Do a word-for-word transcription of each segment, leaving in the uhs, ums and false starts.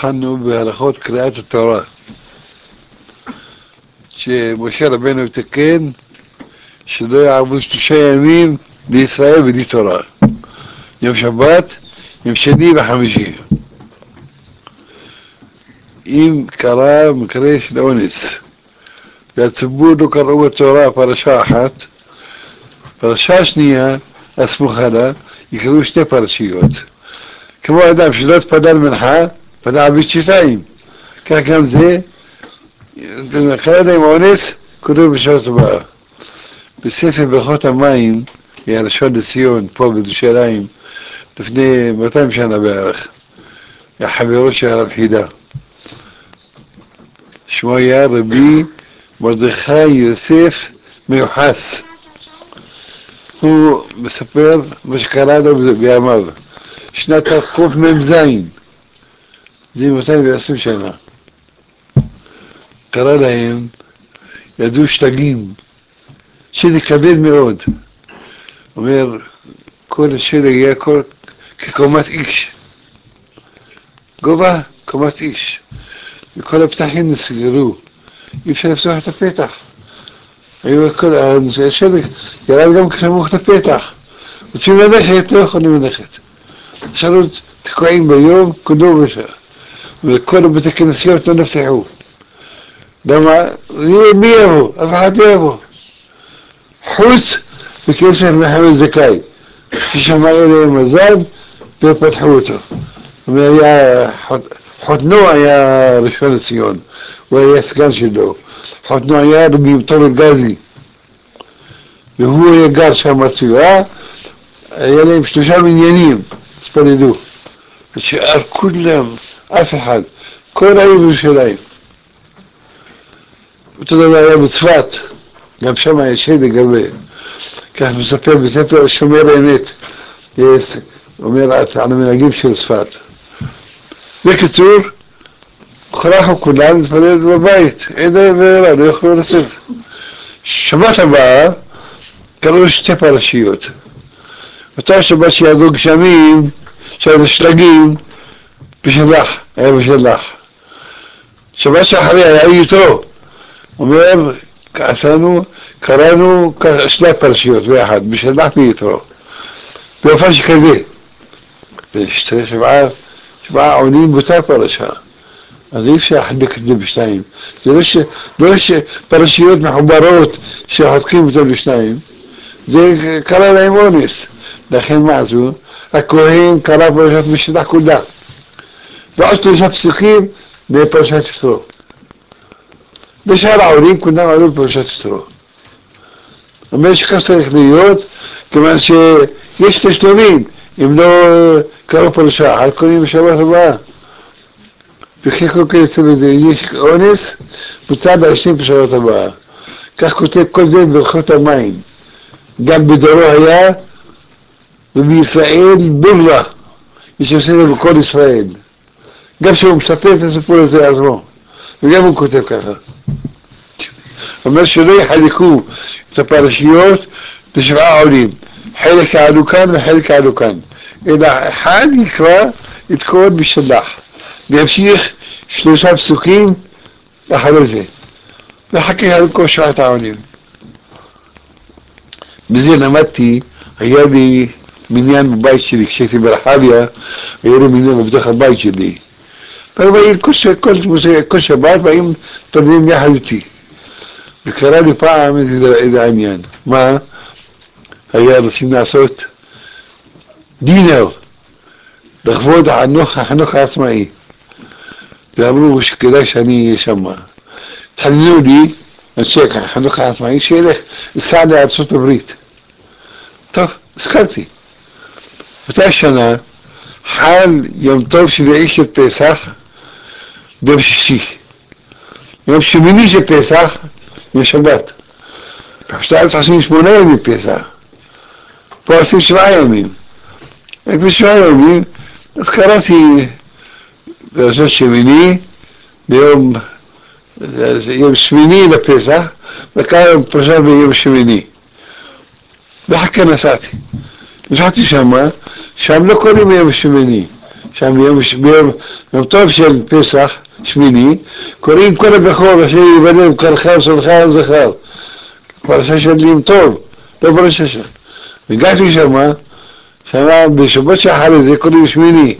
התחלנו בהלכות קריאת התורה, שמשה רבנו תיקן שלא יעברו שלושה ימים לישראל בלי תורה, יום שבת, יום שני וחמישי. אם קרה מקרה של אונס והציבור לא קראו בתורה פרשה אחת, פרשה שנייה הסמוכה לה יקראו שתי פרשיות. כמו אדם שלא התפלל מנחה, פדע בשתיים, כך גם זה, קרה להם אונס, קוראים בשעות הבאה. בספר ברכות המים, הראשון לציון, פה בירושלים, לפני מאתיים שנה בערך, החברו של הרב חידה. שמו היה רבי מרדכי יוסף מיוחס. הוא מספר מה שקרה לו בימיו. שנת קמ"ז, זה מאתיים ועשרים שנה. קרה להם, ידעו שטגים, שלג כבד מאוד. אומר, כל השלג היה כל, כקומת איש. גובה קומת איש. וכל הפתחים נסגרו. אי אפשר לפתוח את הפתח. היו כל השלג, ירד גם כשמוך את הפתח. רוצים ללכת, לא יכולים ללכת. שאלו תקועים ביום, כולו בשעה. וכל הבתי כנסיות לא נפתחו. למה? מי יבוא? אף אחד לא יבוא. חוץ בכסף מחמד זכאי, ששמע אליהם מזל ופתחו אותו. והיה, חותנו היה ראשון לציון, הוא היה סגן שלו. חותנו היה רבי תומר גזי, והוא היה גר שם בסביבה, היה להם שלושה מניינים, התפללו. ושאר כולם, אף אחד, כל העיר בירושלים. אותו דבר היה בצפת, גם שם היה שלג הרבה. כך מספר בספר שומר האמת, אומר על המנהגים של צפת. בקיצור, חלקו כולם להתפלל בבית, אין דרך ברירה, לא יכולו לצאת. שבת הבאה קראו שתי פרשיות. אותה שבת שירדו גשמים, שירדו שלגים, בשלח, היה בשלח. שבת שאחרי היה איתו, אומר, עשינו, קראנו שתי פרשיות ביחד, בשלח ביתרו. באופן שכזה. ושתי שבעה, שבעה עונים באותה פרשה. אז אי אפשר לחלק את זה בשתיים. זה לא, ש, לא שפרשיות מחוברות שחותקים אותם לשניים. זה קרה להם אונס. לכן מה עשו? הכהן קרא פרשת בשלח כולה. ועוד שלושה פסוקים בפרשת יתרו. בשאר העולים כולם עלו פרשת יתרו. אומר שכך צריך להיות, כיוון שיש תשלומים, אם לא קראו פרשה, על קוראים בשבת הבאה. וכי כל כך יצא בזה, יש אונס, מותר להשלים בשבת הבאה. כך כותב כל זה בברכות המים. גם בדורו היה, ובישראל בורלה, יש שעושה לו בכל ישראל. גם שהוא מספר את הסיפור הזה עצמו, וגם הוא כותב ככה. אומר שלא יחלקו את הפרשיות לשבעה עולים, חלק יעלו כאן וחלק יעלו כאן, אלא אחד יקרא את כל בשלח, וימשיך שלושה פסוקים אחרי זה, ואחר כך יעלו כל שבעת העולים. בזה למדתי, היה לי מניין בבית שלי, כשהייתי ברחביה, היה לי מניין בבתוך הבית שלי. ובאים כל, כל, כל שבת, באים תרדים יחד איתי. וקרא לי פעם איזה, איזה עניין. מה? היה רוצים לעשות דינר, לכבוד החנוך, החנוך העצמאי. ואמרו שכדאי שאני אהיה שם. תחננו לי, אנשי החנוך העצמאי, שילך, לסע לארצות הברית. טוב, הסכמתי. באותה שנה, חל יום טוב שביעי של פסח, ביום שישי. יום שמיני של פסח, יום שבת. בשביל עשרים ושמונה ימים פסח. פה עושים שבעה ימים. רק בשבעה ימים, אז קראתי בראשון שמיני, ביום יום שמיני לפסח, וקראתי פרשה ביום שמיני. ואחר כך נסעתי. נסעתי שמה, שם לא קוראים ביום שמיני. שם ביום, ביום, ביום טוב של פסח, שמיני, קוראים כל הבכור, אשר ייבדם, קרחר, סולחר, זכר. פרשה של יום טוב, לא פרשה שם. הגעתי שמה, שמה בשבת שאחרי זה קוראים שמיני.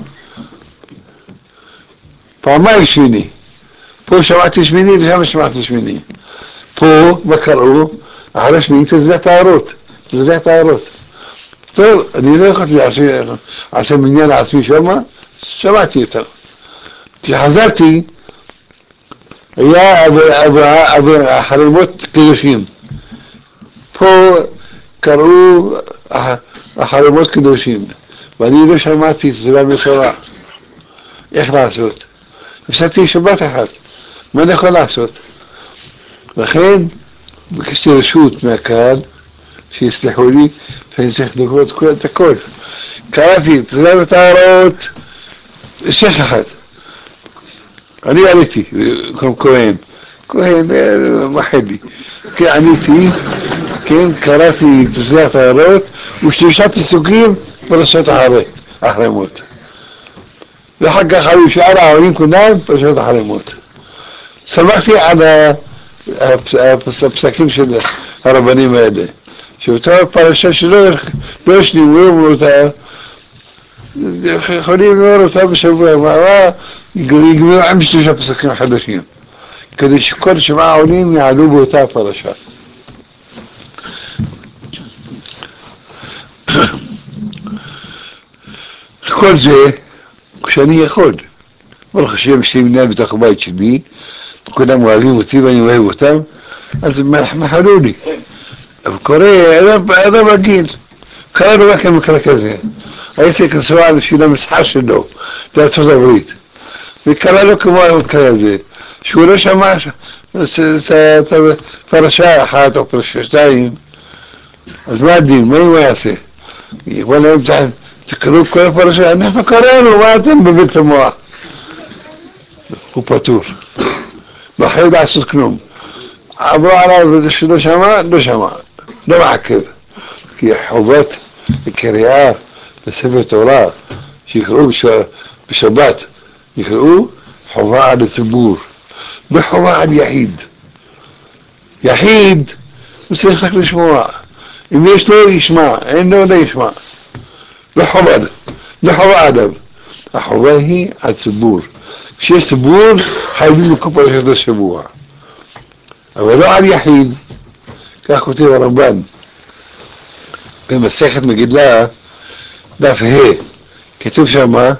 פעמיים שמיני. פה שמעתי שמיני ושם שמעתי שמיני. פה, בקראו, אחרי שמיני תזרח טהרות. תזרח טהרות. טוב, אני לא יכולתי לעשות מניין לעצמי שמה, שמעתי יותר. כשחזרתי, היה החרמות קדושים. פה קראו החרמות קדושים, ואני לא שמעתי את זה בתורה. איך לעשות? הפסקתי שבת אחת, מה אני יכול לעשות? לכן, ביקשתי רשות מהקהל, שיסלחו לי, שאני צריך לקרוא את הכל. קראתי את זה בטהרות, שש אחת. אני עליתי, כמו כהן, כהן, מחל לי. כן, עליתי, כן, קראתי את זה הטהרות, ושלושה פסוקים פרשת החרמות. ואחר כך היו שאר העולים כולם פרשת החרמות. שמחתי על הפסקים של הרבנים האלה, שאותה פרשה שלא השלימו אותה, יכולים לומר אותה בשבוע, מה יגמרו עם שלושה פסקים חדשים, כדי שכל שבעה עולים יעלו באותה פרשה. כל זה כשאני יכול. ברוך השם, יש לי מנהל בתוך הבית שלי, כולם אוהבים אותי ואני אוהב אותם, אז מחלו לי. אבל קורא, אדם רגיל, קרא לו רק המקרה כזה. הייתי כנסוע בשביל המסחר שלו, לארצות הברית. וקרא לו כמו המקרה הזה, שהוא לא שמע את הפרשה אחת או פרשה שתיים, אז מה הדין? מה הוא יעשה? וואלה, תקראו כל הפרשה, אנחנו קראנו, מה אתם בבית את המוח? הוא פטור. לא חייב לעשות כלום. עברו עליו שלא שמע, לא שמע. לא מעכב. כי חובות לקריאה לספר תורה, שיקראו בשבת, יקראו חובה על הציבור, וחובה על יחיד. יחיד, הוא צריך רק לשמוע. אם יש לו, ישמע. אין לו, לא ישמע. לא חובה, לא חובה עליו. החובה היא על ציבור. כשיש ציבור, חייבים לקרוא פרשת השבוע. אבל לא על יחיד. כך כותב הרמב"ן. במסכת מגילה, דף ה', כתוב שמה,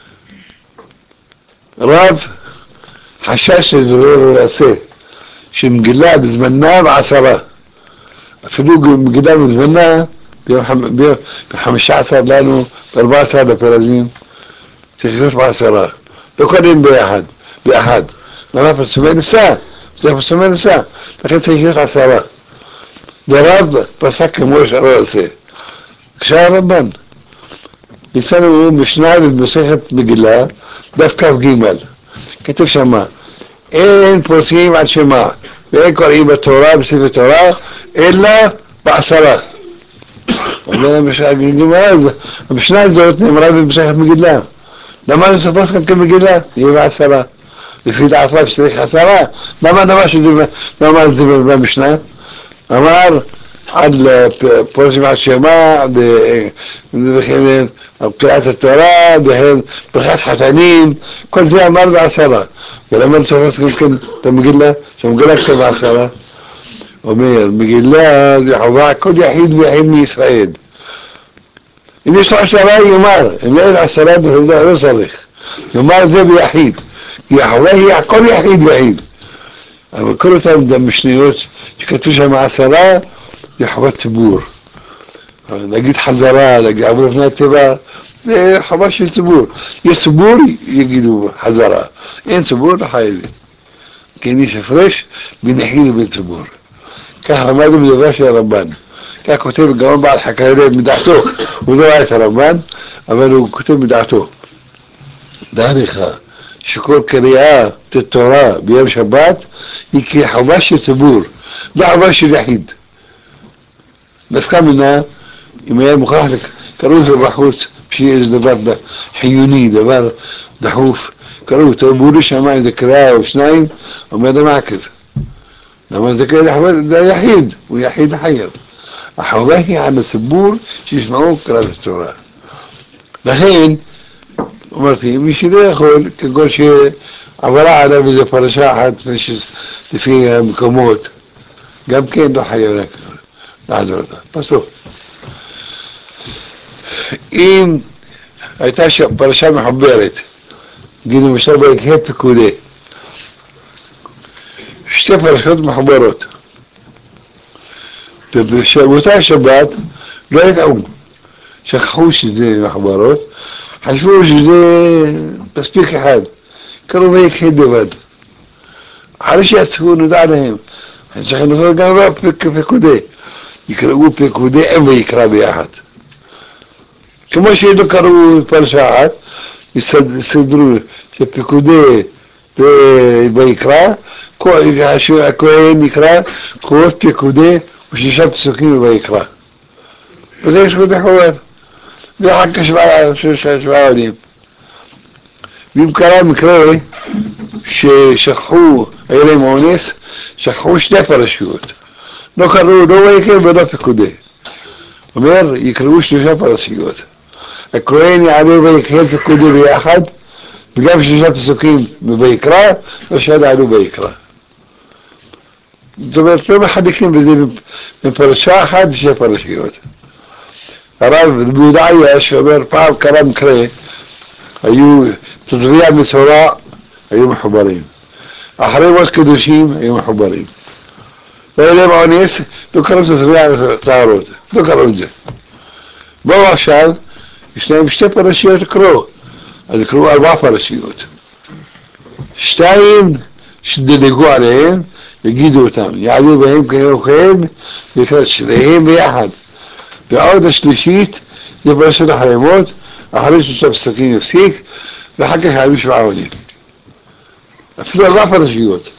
רב חשש שלא יעשה, שמגילה בזמנה בעשרה. אפילו מגילה בזמנה, בחמישה עשר לנו, בארבע עשר לפרזים, צריך להיות בעשרה. לא קודם ביחד, באחד. למה פרסומי נשא? זה פרסומי נשא. לכן צריך להיות עשרה. ורב פסק כמו שלא יעשה. כשהרמב"ן, יצאנו משנה במסכת מגילה, דף כ"ג. כתוב שמה, אין פורסים על שמה, ואין קוראים בתורה, בספר תורה, אלא בעשרה. המשנה הזאת נאמרה במסכת מגילה. למה אני סופר כאן כמגילה? יהיה בעשרה. לפי דעתו שצריך עשרה. למה דבר שזה, למה זה במשנה? אמר על פורסים על שמה, וכן קריאת התורה, וכן ברכת חתנים, כל זה אמר בעשרה. ולמה לצופס גם כן את המגילה, שהמגילה כתוב בעשרה? אומר, מגילה זה חובה כל יחיד ויחיד מישראל. אם יש לו עשרה יאמר, אם לא יש עשרה לא צריך. יאמר זה ביחיד, כי החובה היא הכל יחיד ויחיד. אבל כל אותם משניות שכתוב שם עשרה, זה חובת ציבור. נגיד חזרה, נגיד עבור לפני הטבע, זה חובה של ציבור. יש ציבור, יגידו חזרה. אין ציבור, לא חייבים. כי יש הפרש בין יחיד ובין ציבור. כך למדנו בדבר של הרמב"ן. כך כותב גם בעל חקרא מדעתו. הוא לא ראה את הרמב"ן, אבל הוא כותב מדעתו. דע לך שכל קריאה תורה ביום שבת היא כחובה של ציבור, לא חובה של יחיד. דווקא מנה, אם היה מוכרח, קראו לזה בחוץ, שיהיה איזה דבר חיוני, דבר דחוף, קראו, תרבו שמיים זה קריאה או שניים, אומר זה מעכב. למה זה קריאה זה יחיד, הוא יחיד חייב. החובה היא על הציבור שישמעו קריאת התורה. לכן, אמרתי, מי שלא יכול, כגון שעברה עליו איזו פרשה אחת לפי המקומות, גם כן לא חייב לעזור אותה. בסוף. אם הייתה פרשה מחוברת, נגיד למשל ביקהי פקודי, שתי פרשות מחוברות, ובאותה שבת לא ידעו, שכחו שזה מחוברות, חשבו שזה מספיק אחד, קראו ויקהי לבד. אחרי שיצאו נודע להם, צריכים לקרוא גם לא פקודי, יקראו פקודי אם ויקרא ביחד. כמו שלא קראו פרשה אחת, יסדרו שפקודי ויקרא, הכהן יקרא קורות פקודי ושישה פסוקים ויקרא. וזה יש פקודי חובות. ואחר כך שבעה עולים. ואם קרה מקרה ששכחו, היה להם אונס, שכחו שתי פרשיות. לא קראו לא ויקרא ולא פקודי. אומר, יקראו שלושה פרשיות. הכהן יעלו ויקהי פקודי ביחד, וגם שלושה פסוקים ויקרא, ושאלה יעלו ויקרא. זאת אומרת, לא מחלקים בזה מפרשה אחת ושתי פרשיות. הרב ביודעיה שאומר, פעם קרה מקרה, היו תזריע מצורע, היו מחוברים. אחרי מות קדושים, היו מחוברים. לא להם אונס, לא קראו תזריע טהרות, לא קראו את זה. בואו עכשיו, יש להם שתי פרשיות לקרוא, אז יקראו ארבע פרשיות. שתיים שדלגו עליהם, יגידו אותם, יעלו בהם כהן, ויקרא שניהם ביחד. ועוד השלישית, זה פרשת אחרי מות, אחרי שלושה פסוקים יפסיק, ואחר כך יעלו שבעה עולים. אפילו ארבע פרשיות.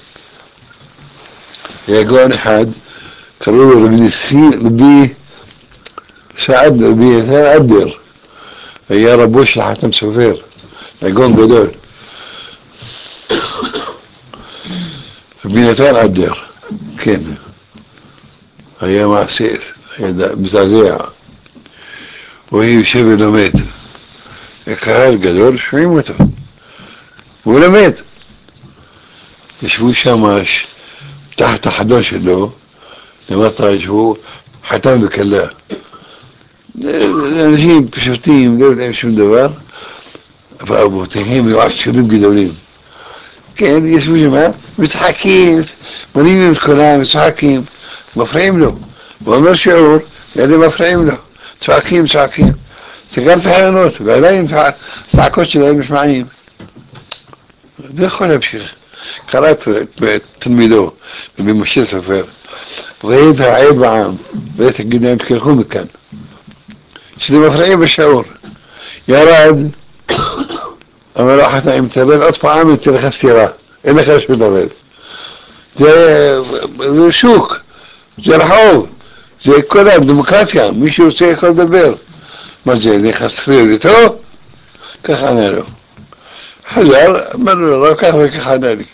היה גאון אחד, קראו לו רבי ניסים, רבי סעד, רבי אדר, היה רבו של חתם סופר, היה גאון גדול. רבי נתן אדר, כן, היה מעשה, היה מזעזע. הוא יושב ולומד. הקהל גדול, שומעים אותו. הוא למד. ישבו שם תחת החדון שלו, למטה ישבו חתם וכלה. אנשים פשוטים, לא יודעים שום דבר, אבל אבותיהם היו עשירים גדולים. כן, ישבו שם, משחקים, מרימים את כולם, משחקים, מפריעים לו. הוא אומר שיעור, ואלה מפריעים לו. צועקים, צועקים. סגר את החלונות, ועדיין הצעקות שלהם משמעים. לא יכול להמשיך. קרא את תלמידו, רבי משה סופר, ראית העד בעם, ותגיד להם תלכו מכאן. שזה מפריעים בשיעור. ירד, אמר לו אחת, אם תרד עוד פעם, תלך סתירה. אין לך שום דבר. זה שוק, זה רחוב, זה כל הדמוקרטיה, מי שרוצה יכול לדבר. מה זה, נחספיר איתו? ככה ענה לו. חזר, אמר לו, לא ככה וככה ענה לי.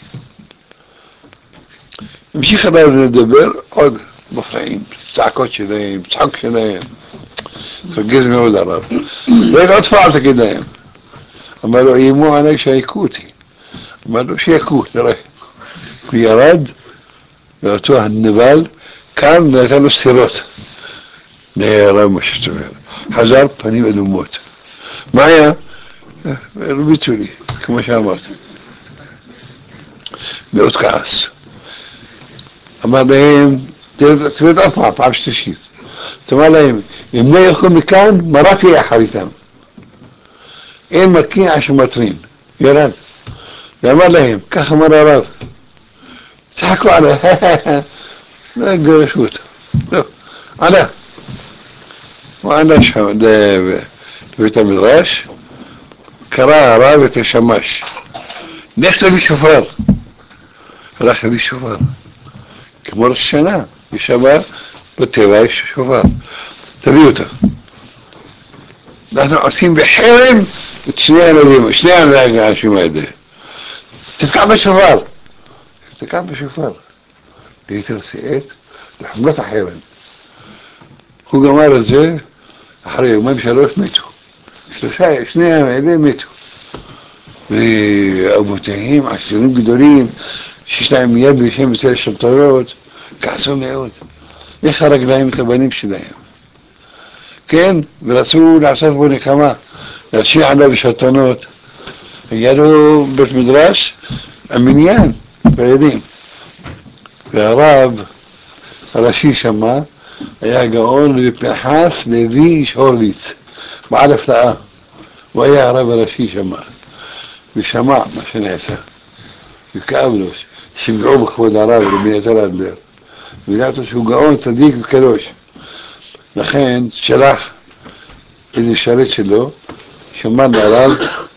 המשיך עליו לדבר, עוד מפריעים, צעקות שלהם, צחוק שלהם. תרגז מאוד עליו. רגע, עוד פעם תגיד להם. אמר לו, איימו עליי שהיכו אותי. אמר לו, שיכו, תראה. הוא ירד, ואותו הנבל, קם ונתן לו סטירות. נהרב משה סופר. חזר פנים אדומות. מה היה? הרביצו לי, כמו שאמרת. מאוד כעס. אמר להם, תרד עוד פעם, פעם שלישית. תאמר להם, אם לא ילכו מכאן, מרתי יחד איתם. אין מרקיע שמטרין. ירד. ואמר להם, כך אמר הרב. צחקו עליו, לא גרשו אותו. לא, עלה. הוא עלה שם לבית המדרש, קרא הרב את השמש. לך תביא שופר. הלך תביא שופר. כמו ראש שנה, יש שם בטבע יש שופר. תביא אותו. אנחנו עושים בחרם את שני הילדים, שני האנשים האלה. תתקע בשופר. תתקע בשופר. ליתר שאת, לחמות החרם. הוא גמר את זה, אחרי יומיים שלוש מתו. שלושה, שני האלה מתו. ואבותיהם, עשירים גדולים, שיש להם יד בשם ותל שלטונות, כעסו מאוד. איך הרג להם את הבנים שלהם? כן, ורצו לעשות בו נקמה, להשאיר עליו בשלטונות. היה לו בית מדרש, המניין, בילדים. והרב הראשי שמה, היה גאון פנחס לוי איש הורוביץ, בעל הפלאה. הוא היה הרב הראשי שמה, ושמע מה שנעשה. וכאב לו, שיפגעו בכבוד הרב רבי נתן אדלר. וידעת שהוא גאון, צדיק וקדוש. לכן שלח איזה שרת שלו, שמע לרב,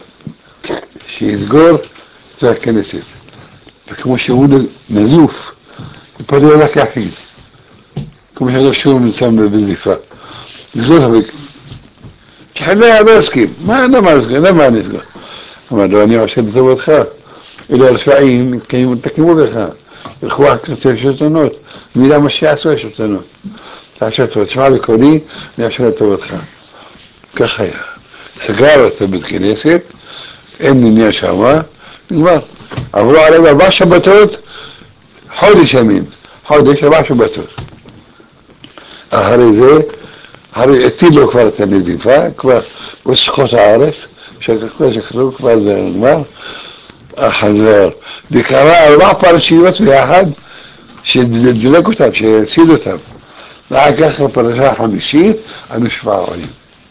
שיסגור את הכנסת. וכמו שהוא נזוף, יפדו רק יחיד. כמו שדו שהוא נמצא בזיפה. לסגור את הבית. כי חליה לא הסכים. מה, למה לסגור? למה אני אסגור? אמר לו, אני עושה לטובתך. אלה הרשעים, תקיימו לך. ילכו אחרי השלטונות. נראה מה שיעשו השלטונות. תעשה טוב, תשמע בקולי, אני אעשה לטובתך. כך היה. סגר את הבית כנסת, אין עניין שמה, נגמר. עברו עליו ארבע שבתות, חודש ימים. חודש, ארבע שבתות. אחרי זה, אחרי הטיל לו כבר את הנזיפה, כבר בסכות הארץ, שכבר שכתוב כבר זה נגמר, חזר. וקרא ארבע פרשיות ביחד, שדילג אותם, שהציל אותם. ואחר כך הפרשה החמישית, אנו שבעה עולים.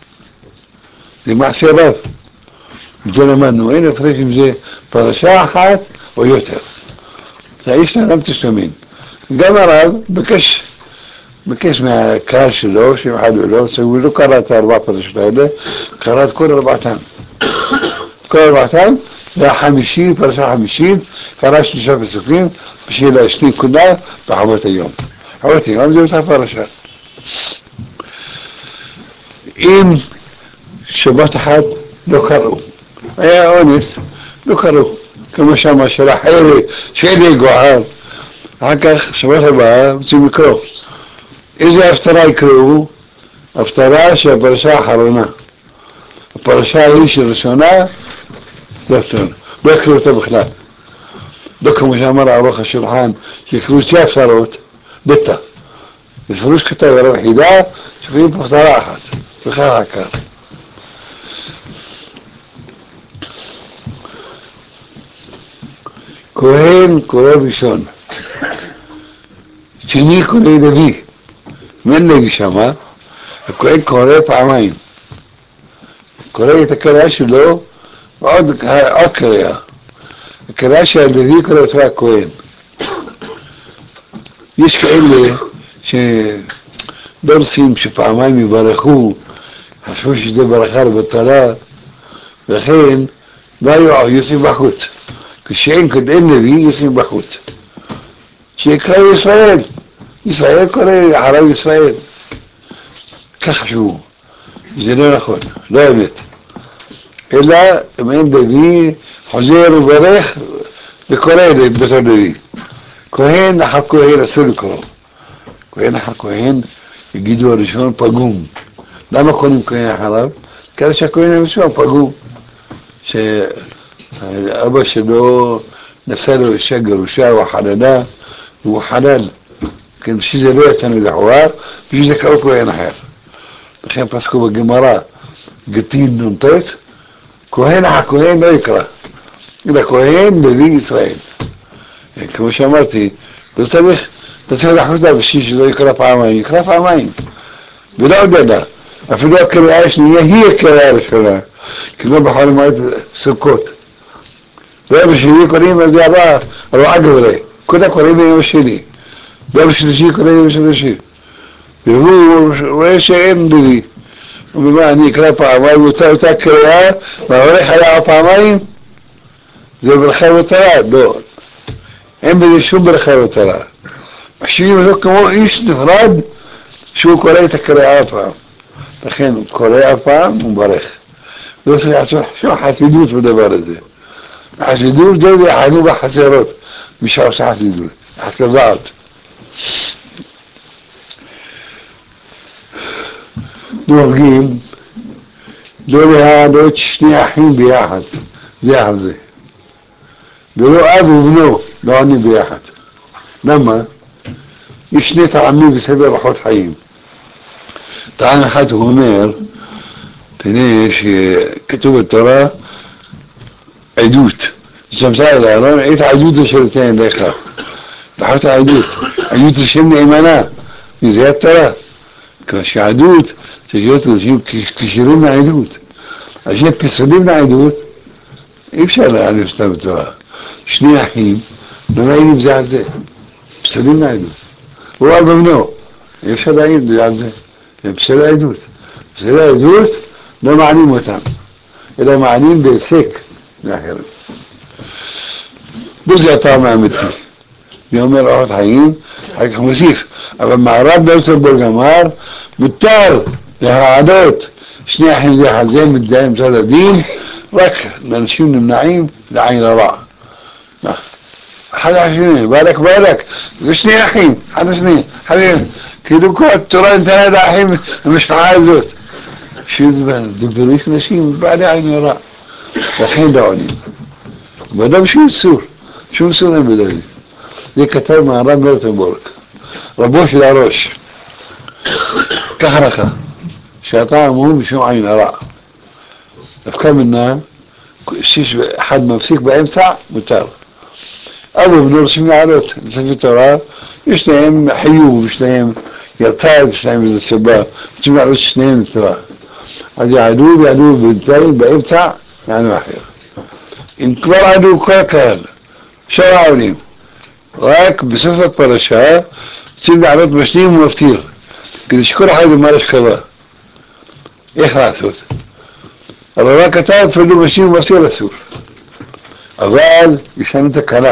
זה מעשה רב. זה למדנו, אין הפרש אם זה פרשה אחת או יותר. זה האיש לאדם תשלמין. גם הרב בקש, בקש מהקהל שלו, שמחדו לו, הוא לא קרא את הארבע פרשות האלה, קרא את כל ארבעתם. את כל ארבעתם, והחמישי, פרשה חמישית, קרא שלושה פסוקים, בשביל להשלים כולה בחוות היום. חוות היום זה אותה פרשה. אם שבת אחת לא קראו, היה אונס, לא קראו, כמו שמה של החיירי, שאלה גוער, אחר כך שבת הבאה רוצים לקרוא. איזה הפטרה יקראו? הפטרה של הפרשה האחרונה. הפרשה היא של ראשונה, לא הפטרה, לא יקראו אותה בכלל. לא כמו שאמר ערוך השולחן, שיקראו שתי הפטרות, בטא. בפירוש כתב הרב חידה, שקוראים פה הפטרה אחת, וכך עקר. כהן קורא ראשון, שני קורא לוי, מן לוי שמה, הכהן קורא פעמיים, קורא את הקריאה שלו ועוד עוד קריאה, הקריאה של הלוי קורא אותה הכהן. יש כאלה שלא רוצים שפעמיים יברכו, חשבו שזה ברכה לבטלה, וכן לא היו יוצאים בחוץ. כשאין קודם לוי יוצאים בחוץ. שיקרא ישראל, ישראל קורא הרב ישראל. כך חשבו, זה לא נכון, לא אמת. אלא אם אין לוי חוזר וברך וקורא בתור לוי. כהן אחר כהן אסור לקרוא. כהן אחר כהן יגידו הראשון פגום. למה קוראים כהן אחריו? כדי שהכהן הראשון פגום. שאבא שלו נשא לו אישה גרושה או חללה, והוא חלל. כן, בשביל זה לא יצא מדחואר, בשביל זה קראו כהן אחר. לכן פסקו בגמרא, גטין נונטות, כהן אחר כהן לא יקרא. אלא כהן לוי ישראל. כמו שאמרתי, לא צריך, לא צריך לחוץ לה בשביל שלא יקרא פעמיים, יקרא פעמיים. ולא עוד ידע, אפילו הקריאה השנייה היא הקריאה הראשונה, כמו בכל מועד סוכות. ביום השני קוראים על זה הבא, ארבעה גברי, כולם קוראים ביום השני. ביום השלישי קוראים ביום השלישי. והוא רואה שאין לוי. הוא אומר, אני אקרא פעמיים, אותה קריאה, והעורך היה פעמיים, זה ברכה ותרה, לא. אין בזה שום ברכה ותרה. מחשיבים אותו כמו איש נפרד, שהוא קורא את הקריאה פעם. לכן הוא קורא אף פעם ומברך. לא צריך לעשות שום חסידות בדבר הזה. החסידות זה יחנו בחסרות, מי שעושה חסידות, חסרת. נוהגים לא להעלות שני אחים ביחד, זה על זה. ולא אב ובנו לא עונים ביחד. למה? יש שני טעמים בסדר אורחות חיים. טעם אחד הוא אומר, תראה שכתוב בתורה עדות. שתמצא אל אהרון, את העדות אשר תתן לך. לחיות העדות. עדות לשם נאמנה. וזה התורה. כשעדות צריך להיות אנשים כשירים לעדות. אנשים פסולים לעדות, אי אפשר להעלים סתם בתורה. שני אחים, לא מעידים זה על זה. פסולים לעדות. הוא אב ובנו. אי אפשר להעיד על זה. הם פסולי עדות. פסולי עדות לא מעלים אותם. אלא מעלים בהיסק לאחרים. וזה הטעם האמיתי. זה אומר אורחות חיים, אחר כך מוסיף. אבל מהר"ל בארצות-בורג אמר, מותר להעלות שני אחים זה על זה, מתדיין מצד הדין, רק לאנשים נמנעים לעין הרע. אחד השני, בלק בלק, זה שני אחים, אחד השני, כאילו כל התורה נתנה לאחים במשפחה הזאת. שדבריך נשים בעלי עין הרע. לכן לא עונים. ואדם שום סור, שום סור אין בדוד. זה כתב מהר"ל בארצות-בורג. רבו של הראש. ככה לך, שהטעם הוא בשום עין הרע. דווקא מנה, שיש אחד מפסיק באמצע, מותר. אבו ובנו רוצים לעלות, בספר תורה, יש להם חיוב, יש להם ירתד, יש להם איזה סיבה, רוצים לעלות שניהם לתורה. אז יעלו ויעלו בינתיים באמצע, יענו אחר. אם כבר עלו כל הקהל, שאר העולים, רק בסוף הפרשה, רוצים לעלות משנים ומפטיר, כדי שכל אחד יאמר השכבה. איך לעשות? אבל רק אתה תפלו משנים ומפטיר אסור. אבל יש לנו תקנה.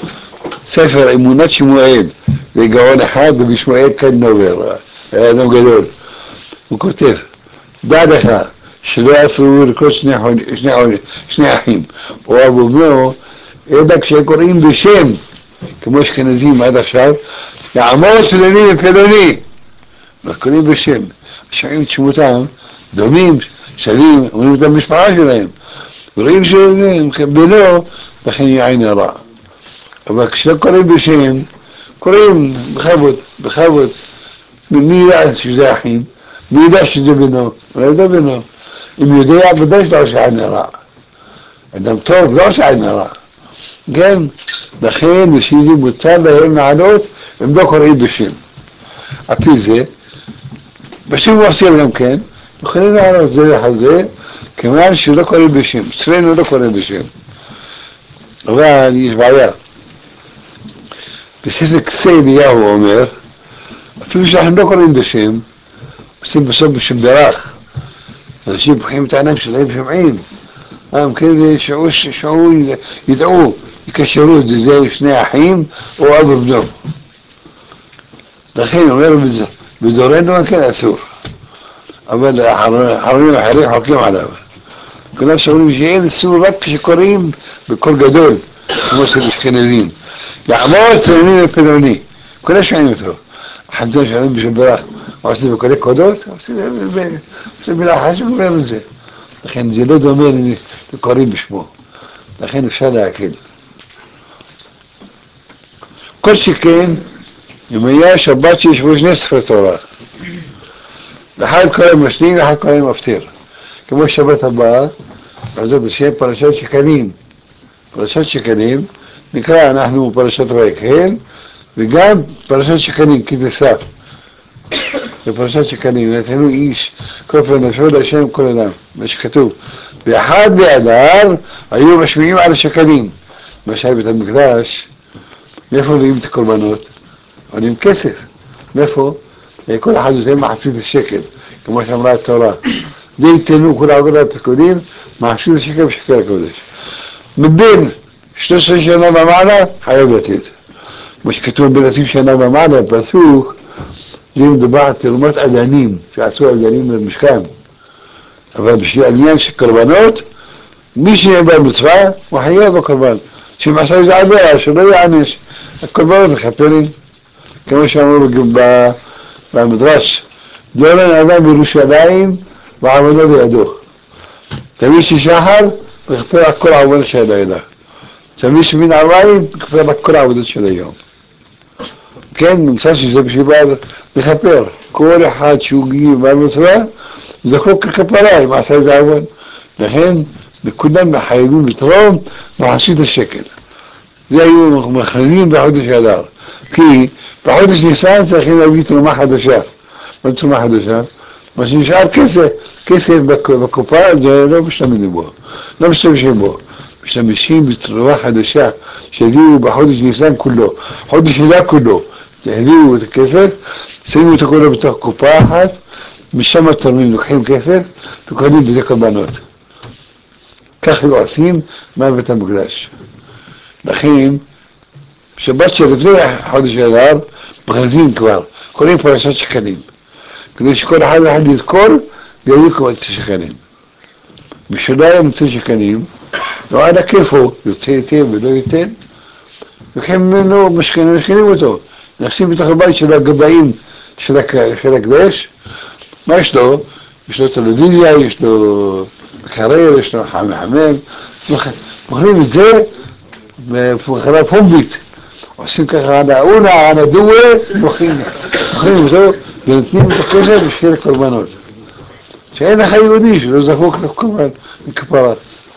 ספר אמונת שמואל, זה גאון אחד, ובשמואל כאן נובר, היה אדם גדול. הוא כותב, דע לך שלא אסור לקרוא שני, שני, שני אחים, או אב ובנו, אלא כשקוראים בשם, כמו אשכנזים עד עכשיו, יעמוד פלוני ופלוני, וקוראים בשם, שומעים את שמותם, דומים, שווים, אומרים את המשפחה שלהם, ורואים שהם בלא, לכן יהיה עין הרע. אבל כשלא קוראים בשם, קוראים בכבוד, בכבוד, מי ידע שזה אחים, מי ידע שזה בנו, לא ידע בנו. אם יודע, ודאי שלא עושה עין הרע. אדם טוב לא עושה עין הרע. כן, לכן ושזה מותר להם לעלות, הם לא קוראים בשם. על פי זה, בשם הוא עושה גם כן, יכולים לעלות זה על זה, כיוון שלא קוראים בשם, אצלנו לא קוראים בשם. אבל יש בעיה. בספר כסי אליהו אומר, אפילו שאנחנו לא קוראים בשם, עושים בסוף בשם ברך. אנשים פוחים את העיניים שלהם שומעים. גם כזה שעו ידעו, יקשרו את זה שני אחים או אב ובנו. לכן אומר בדורנו כן אסור. אבל החברים האחרים חולקים עליו. כולם שאומרים שאין אסור רק כשקוראים בקול גדול, כמו של אשכנזים. יעמוד פלוני ופלוני. כולם שומעים אותו. חמדון שומעים בשם ברך. עושים בקולי קודות, עושים מילה חשוב אומר את זה. לכן זה לא דומה לקוראים בשמו. לכן אפשר להקל. כל שכן, אם היה שבת שיש בו שני ספרי תורה. אחד קוראים משלים ואחד קוראים מפטיר. כמו שבת הבאה, בעזרת השם פרשת שקלים. פרשת שקלים, נקרא אנחנו פרשת ויקהל, וגם פרשת שקלים, כתסף. בפרשת שקלים, נתנו איש כופר נפשו להשם כל אדם, מה שכתוב. באחד באדר היו משמיעים על השקלים. מה שהיה בית המקדש, מאיפה מביאים את הקורבנות? עולים כסף. מאיפה? כל אחד עושה מחצית השקל, כמו שאמרה התורה. זה ייתנו כל עבודת הקודשים, מחצית השקל בשקל הקודש. מבין שלוש עשרה שנה ומעלה, חייב לתת. מה שכתוב בין עשרים שנה ומעלה, פסוק, לי מדובר על תרומת אדנים, שעשו אדנים למשכן. אבל בשביל עניין של קורבנות, מי שיהיה במצווה, הוא חייב בקורבן. שאם עשה איזה עבירה, שלא יענש. הקורבנות מכפרים. כמו שאמרו במדרש, לא לן אדם בירושלים ועבודו בידו. תמיד ששחר, מכפר על כל העבודה של הלילה. תמיד שבין ערביים, מכפר על כל העבודות של היום. כן, נמצא שזה בשביל לכפר. כל אחד שהוא גיב במצווה, זכו ככפרה, אם עשה איזה עבוד. לכן, בכולם חייבים לתרום מחצית השקל. זה היו מכנינים בחודש אדר. כי בחודש ניסן צריכים להביא תרומה חדשה. מה תרומה חדשה? מה שנשאר כסף, כסף בקופה, זה לא משתמשים בו. לא משתמשים בו. משתמשים בתרומה חדשה שהביאו בחודש ניסן כולו. חודש אדר כולו. הביאו את הכסף, שמים אותו כולו בתוך קופה אחת, משם התורמים לוקחים כסף וקונים בזה קורבנות. כך היו עושים בבית המקדש. לכן, שבת שלפני חודש אדר, מכניסים כבר, קוראים פרשת שקלים. כדי שכל אחד ואחד יזכור, ויביא כבר את השקלים. בשביל היה נמצא שקלים, לא עד הכיפו, יוצא היטב ולא ייתן, לוקחים ממנו, משכנים אותו, נכנסים בתוך הבית של הגבאים של הקדש. מה יש לו? יש לו טלוויזיה, יש לו מקרר, יש לו מחמם, מוכרים את זה בחברה פומבית. עושים ככה על האונה, על הדואה, מוכרים אותו ונותנים את הכסף בשביל הקורבנות. שאין לך יהודי שלא זכוק לקורבן מכפרה.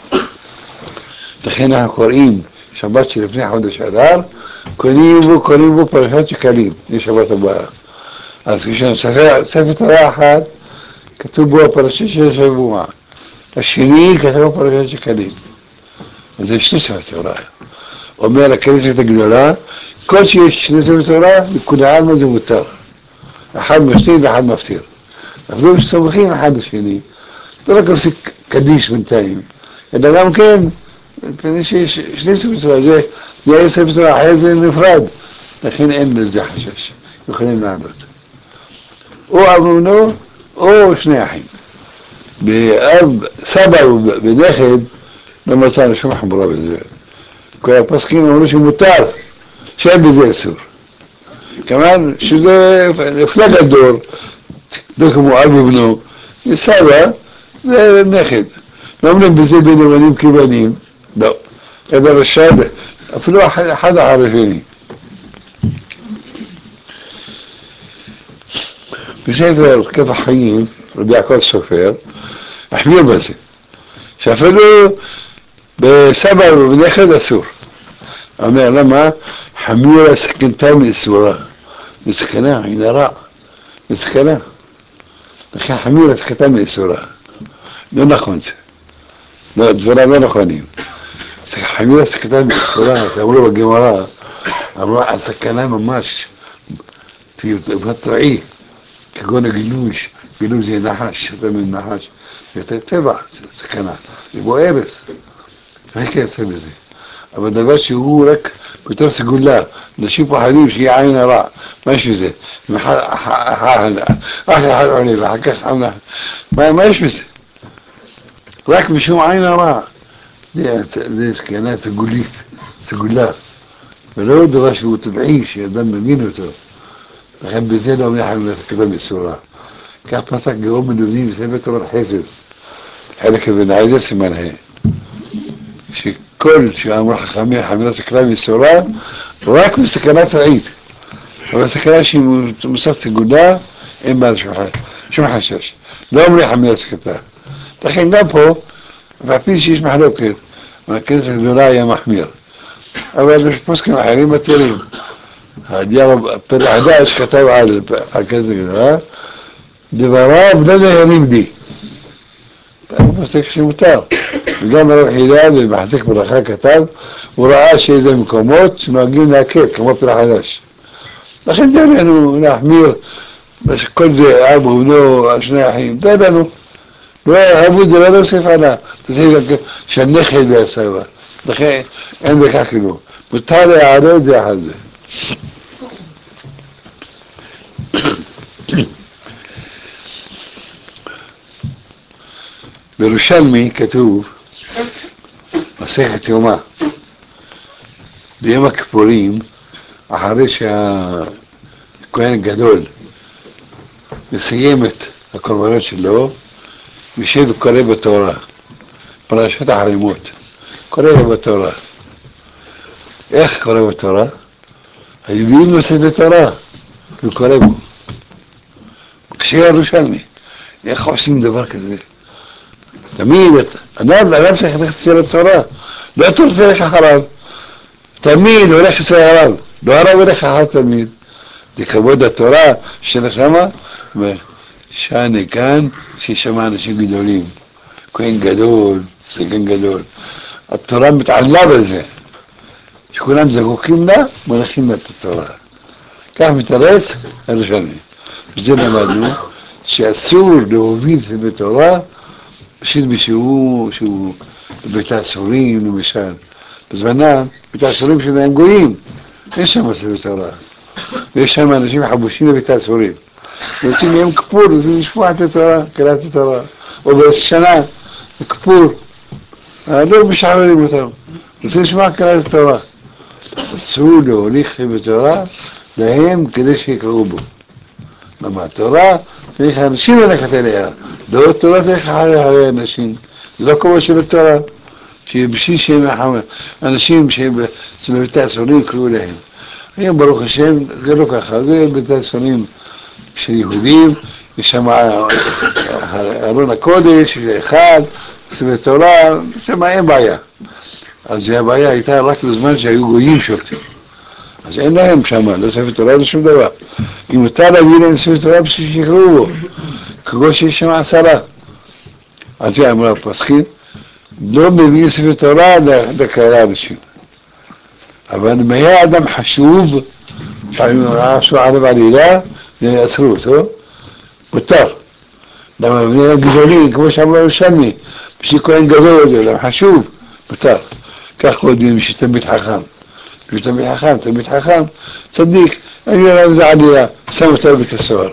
לכן אנחנו קוראים שבת שלפני חודש אדר, קוראים בו, קוראים בו פרשת שקלים, זה שבת הבאה. אז כשאני ספר תורה אחת, כתוב בו הפרשה של השבוע. השני כתוב פרשת שקלים. אז זה שני ספר תורה. אומר הכנסת הגדולה, כל שיש שני ספר תורה, לכולי עלמא זה מותר. אחד משתין ואחד מפטיר. אנחנו לא מסתמכים אחד לשני. לא רק עושים קדיש בינתיים, אלא גם כן, שיש שני ספר תורה, זה יהיה ספר תורה, אחרי זה נפרד. לכן אין לזה חשש, יכולים לענות. או אב ובנו, או שני אחים. באב, סבא ובנכד, לא מצאנו שום חמורה בזה. כל הפסקים אמרו שמותר, שאין בזה אסור. כמובן שזה נפלא גדול, לא כמו אב ובנו, זה סבא ונכד. לא אומרים בזה בין הבנים כבנים, לא. אלא רשד, אפילו אחד אחר השני. בספר כף החיים, רבי יעקב סופר, מחמיר בזה, שאפילו בסבא ובנכד אסור. אומר, למה? חמירה סכנתה מאסורה. מסכנה, היא נרע. מסכנה. לכן חמירה סכנתה מאסורה. לא נכון זה. לא, דברה לא נכונים. חמירה סכנתה מאסורה, אמרו בגמרא, אמרו, הסכנה ממש, תראי, כגון הגילוש, גילוש זה נחש, יותר מנחש, יותר טבע, סכנה, זה בו ארס, מה יעשה בזה? אבל דבר שהוא רק בתור סגולה, אנשים פוחדים שיהיה עין הרע, מה יש בזה? אח אחד עולה ואחר כך עונה, מה יש בזה? רק משום עין הרע, זה סכנה סגולית, סגולה, ולא דבר שהוא טבעי, שאדם מבין אותו. לכן בזה לא אומר חמירה סכנתה מאסורה. כך פסק גאון מנודים בספר תורת חסד, חלק הבנאי זה סימן ה', שכל שאמרו חכמים חמירה סכנתה מאסורה, רק בסכנה טבעית. אבל סכנה שהיא מוסף סגולה, אין בה שום חשש. לא אומרים חמירה סכנתה. לכן גם פה, ואפילו שיש מחלוקת, והכנסת הגדולה היה מחמיר. אבל יש פוסקים אחרים מתירים. הפרק החדש כתב על הכנסת הגדולה, דבריו לא דיינים די. הוא פוסק שמותר. וגם הרב חילאל במחזיק ברכה כתב, הוא ראה שאיזה מקומות שנוהגים להקל, כמו פרק חדש. לכן די לנו להחמיר, כל זה אבו ובנו, שני אחים, די לנו. לא אבו זה לא להוסיף עלה, תעשי שהנכד והסבא. לכן אין בכך כאילו. מותר להעלות זה אחד זה. בירושלמי כתוב, מסכת יומא, ביום הכיפורים, אחרי שהכהן הגדול מסיים את הקורבנות שלו, יושב וקורא בתורה, פרשת החרימות, קורא בתורה. איך קורא בתורה? היהודים נושא בתורה, וקורא בו. כשירושלמי, איך עושים דבר כזה? תמיד, אדם, אדם צריך ללכת אצל התורה, לא אתה רוצה ללכת אחריו, תמיד הולך אצל הרב, לא הרב הולך אחר תמיד, זה כבוד התורה של שמה, שאני כאן, שישמע אנשים גדולים, כהן גדול, סגן גדול, התורה מתעלה בזה, שכולם זקוקים לה, מונחים לה את התורה, כך מתרץ הירושלמי. בזה למדנו שאסור להוביל בתורה, פשוט מישהו שהוא בבית האסורים, למשל. בזמנם, בית האסורים שלהם גויים, אין שם ספר תורה. ויש שם אנשים חבושים בבית האסורים. ועושים יום כיפור, רוצים לשמוע את התורה, קראת התורה. או בראש שנה, כיפור. לא משחררים אותם. רוצים לשמוע קראת התורה. אסור להוליך בתורה להם כדי שיקראו בו. למה התורה צריך אנשים ללכת אליה, לא התורה צריך אחרי אנשים, זה לא כמו של התורה, שבשביל שהם אנשים שהם בבית האסורים יקראו להם. היום ברוך השם זה לא ככה, זה בית האסורים של יהודים, יש שם ארון הקודש, אחד, ספר תורה, שם אין בעיה. אז הבעיה הייתה רק בזמן שהיו גויים שולטים. אז אין להם שם, לא ספר תורה, לא שום דבר. אם מותר להביא להם ספר תורה בשביל שיקראו בו, כמו שיש שם עשרה. אז זה אמרה הפסחים, לא מביא ספר תורה לקהל אנשים. אבל אם היה אדם חשוב, שעשו עליו עלילה, יעצרו אותו, מותר. למה בני אדם גדולים, כמו שאמרו ירושלמי, בשביל כהן גדול, אדם חשוב, מותר. כך קודם שתלמיד חכם. תלמיד חכם, תלמיד חכם, צדיק, אני לא יודע עלייה, שם אותו בבית הסוהר.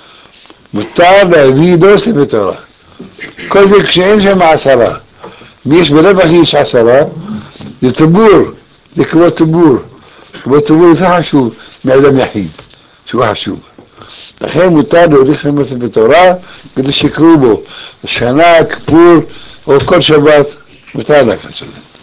מותר להביא לו ספר תורה. כל זה כשאין שם עשרה. מי יש ברווח יש עשרה, זה טיבור, זה כמו טיבור. כמו טיבור יותר חשוב מאדם יחיד, שהוא חשוב. לכן מותר להוליך להם ספר תורה כדי שיקראו בו. שנה, כיפור או כל שבת, מותר לעשות את זה.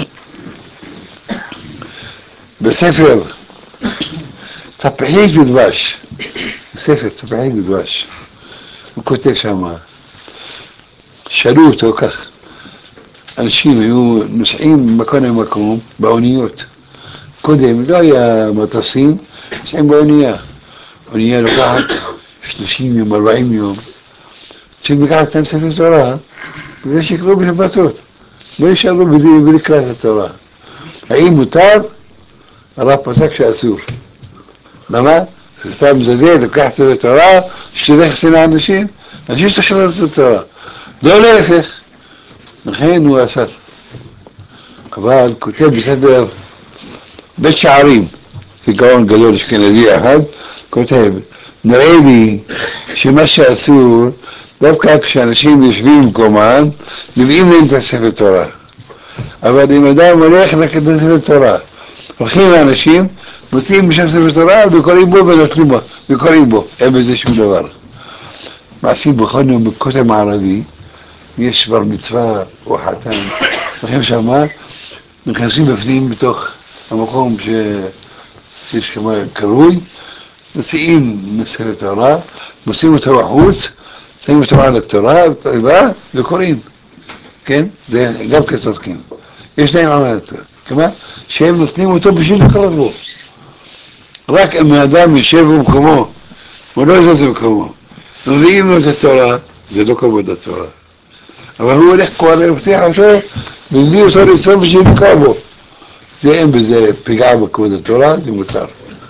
בספר תפוחים ודבש, בספר תפוחים ודבש, הוא כותב שם, שאלו אותו כך, אנשים היו נוסעים ממקום למקום באוניות, קודם לא היה מטוסים, נוסעים באונייה, אונייה לוקחת שלושים יום, ארבעים יום, צריכים לקחת את ספר תורה, וזה שיקראו בשבתות, לא יישארו בלי קראת התורה. האם מותר? הרב פסק שאסור. למה? אתה מזלזל, לקחת את התורה, שתלך אצל האנשים, אנשים צריכים לעשות את התורה. לא להפך. לכן הוא אסר. אבל כותב בספר בית שערים, זה גאון גדול אשכנזי אחד, כותב, נראה לי שמה שאסור, דווקא כשאנשים יושבים במקומם, מביאים להם את הספר תורה. אבל אם אדם הולך לקחת את הספר תורה, הולכים לאנשים, מוציאים בשם ספר תורה וקוראים בו ונוטלים בו, וקוראים בו, אין בזה שום דבר. מעשים בכל יום בכותל מערבי, יש בר מצווה או חתן, הולכים שמה, נכנסים בפנים בתוך המקום ש... שיש שם קרוי, מוציאים מספר תורה, מוציאים אותו בחוץ, שמים אותו על התורה, וקוראים, כן? זה גם כצודקים. יש להם עמדת, כמה? שהם נותנים אותו בשביל לקרוא בו. רק אם האדם יושב במקומו, הוא לא יזוז במקומו. מביאים לו את התורה, זה לא כבוד התורה. אבל הוא הולך כבר להבטיח אותו, ומביא אותו לצור בשביל לקרוא בו. זה אין בזה פגע בכבוד התורה, זה מותר.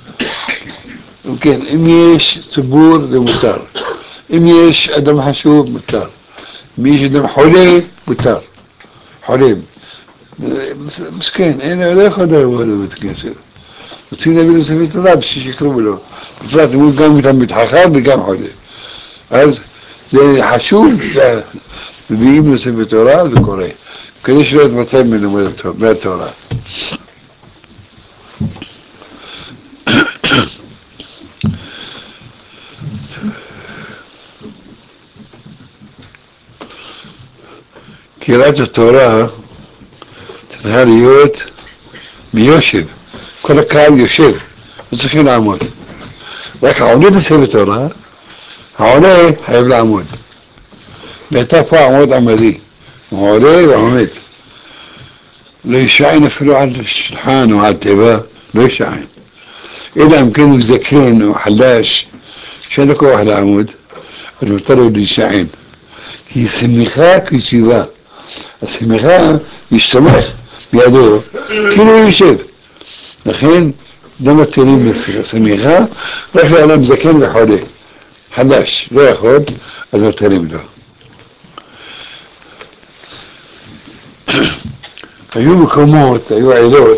כן, אם יש ציבור, זה מותר. אם יש אדם חשוב, מותר. אם יש אדם חולה, מותר. חולה. מסכן, אין, לא יכול לבוא לבית כנסת. רוצים להביא לו ספר תורה בשביל שיקראו לו. בפרט הוא גם תלמיד חכם וגם חולה. אז זה חשוב, מביאים לו ספר תורה וקורא, כדי שלא יתבטל ממנו מהתורה. קריאת התורה צריכה להיות מיושב, כל הקהל יושב, לא צריכים לעמוד. רק העולה בספר תורה, העולה חייב לעמוד. והייתה פה עמוד עמדי, הוא עולה ועומד. לא ישען אפילו על שולחן או על תיבה, לא ישען. אלא אם כן הוא זקן או חלש, שאין לו כוח לעמוד, אז מותר לו להישען. כי שמחה כישיבה. השמחה ישתמך בידו, כאילו הוא יושב. לכן לא מתירים לשמחה, רק לאדם זקן וחולה. חלש, לא יכול, אז מתירים לו. היו מקומות, היו עילות,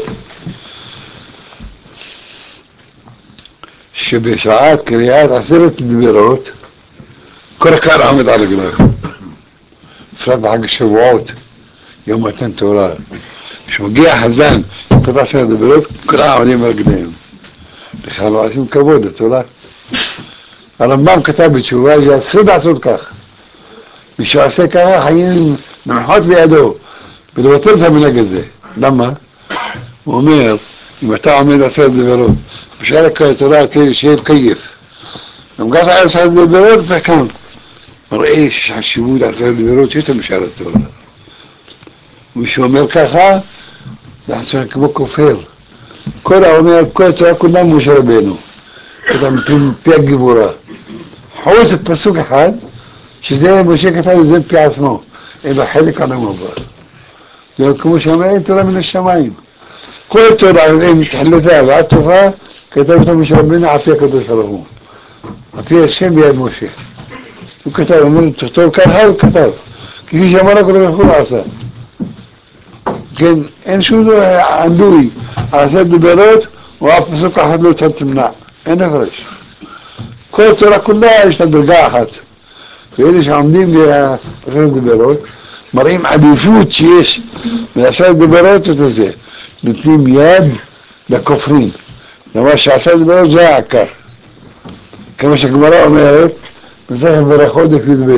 שבשעת קריאת עשרת דיברות, כל הקהל עומד על רגליו. בפרט בחג השבועות, יום מתן תורה. כשמגיע חזן, קריאת עשרת דיברות, כולם עומדים על רגליהם. בכלל לא עושים כבוד לתורה. הרמב"ם כתב בתשובה, זה אסור לעשות כך. מי שעושה ככה, חיים נמחות בידו, ולבטל את המנהג הזה. למה? הוא אומר, אם אתה עומד עשרת דיברות, בשביל הקריאת תורה, שיהיה כיף. גם ככה עשרת דיברות, אתה קם. מראה שיש חשיבות עשרת דיברות, יותר משאר התורה. מי שאומר ככה, זה חסון כמו כופר. כל האומר, כל התורה כולם משה רבנו. אתה מפי הגיבורה. חוץ פסוק אחד, שזה משה כתב את זה מפי עצמו. אין לו חלק על המעבר. זה כמו שאומר, אין תורה מן השמיים. כל תורה, אם מתחילתה ועד סופה, כתב אותו משה רבנו על פי הקדוש ברוך הוא. על פי השם ביד משה. הוא כתב, הוא אומר, תכתוב ככה, הוא כתב. כפי שאמר הקדוש ברוך הוא עשה. כן, אין שום ענדוי על עשרת דיברות, או אף פסוק אחד לא תמנע. אין הפרש. כל תורה כולה יש לה דרגה אחת. ואלה שעומדים בעשרת דיברות, מראים עדיפות שיש בעשרת דיברות את זה. נותנים יד לכופרים. למה שעשרת דיברות זה העיקר. כמו שהגמרא אומרת, מסכת ברכות דף י"ב.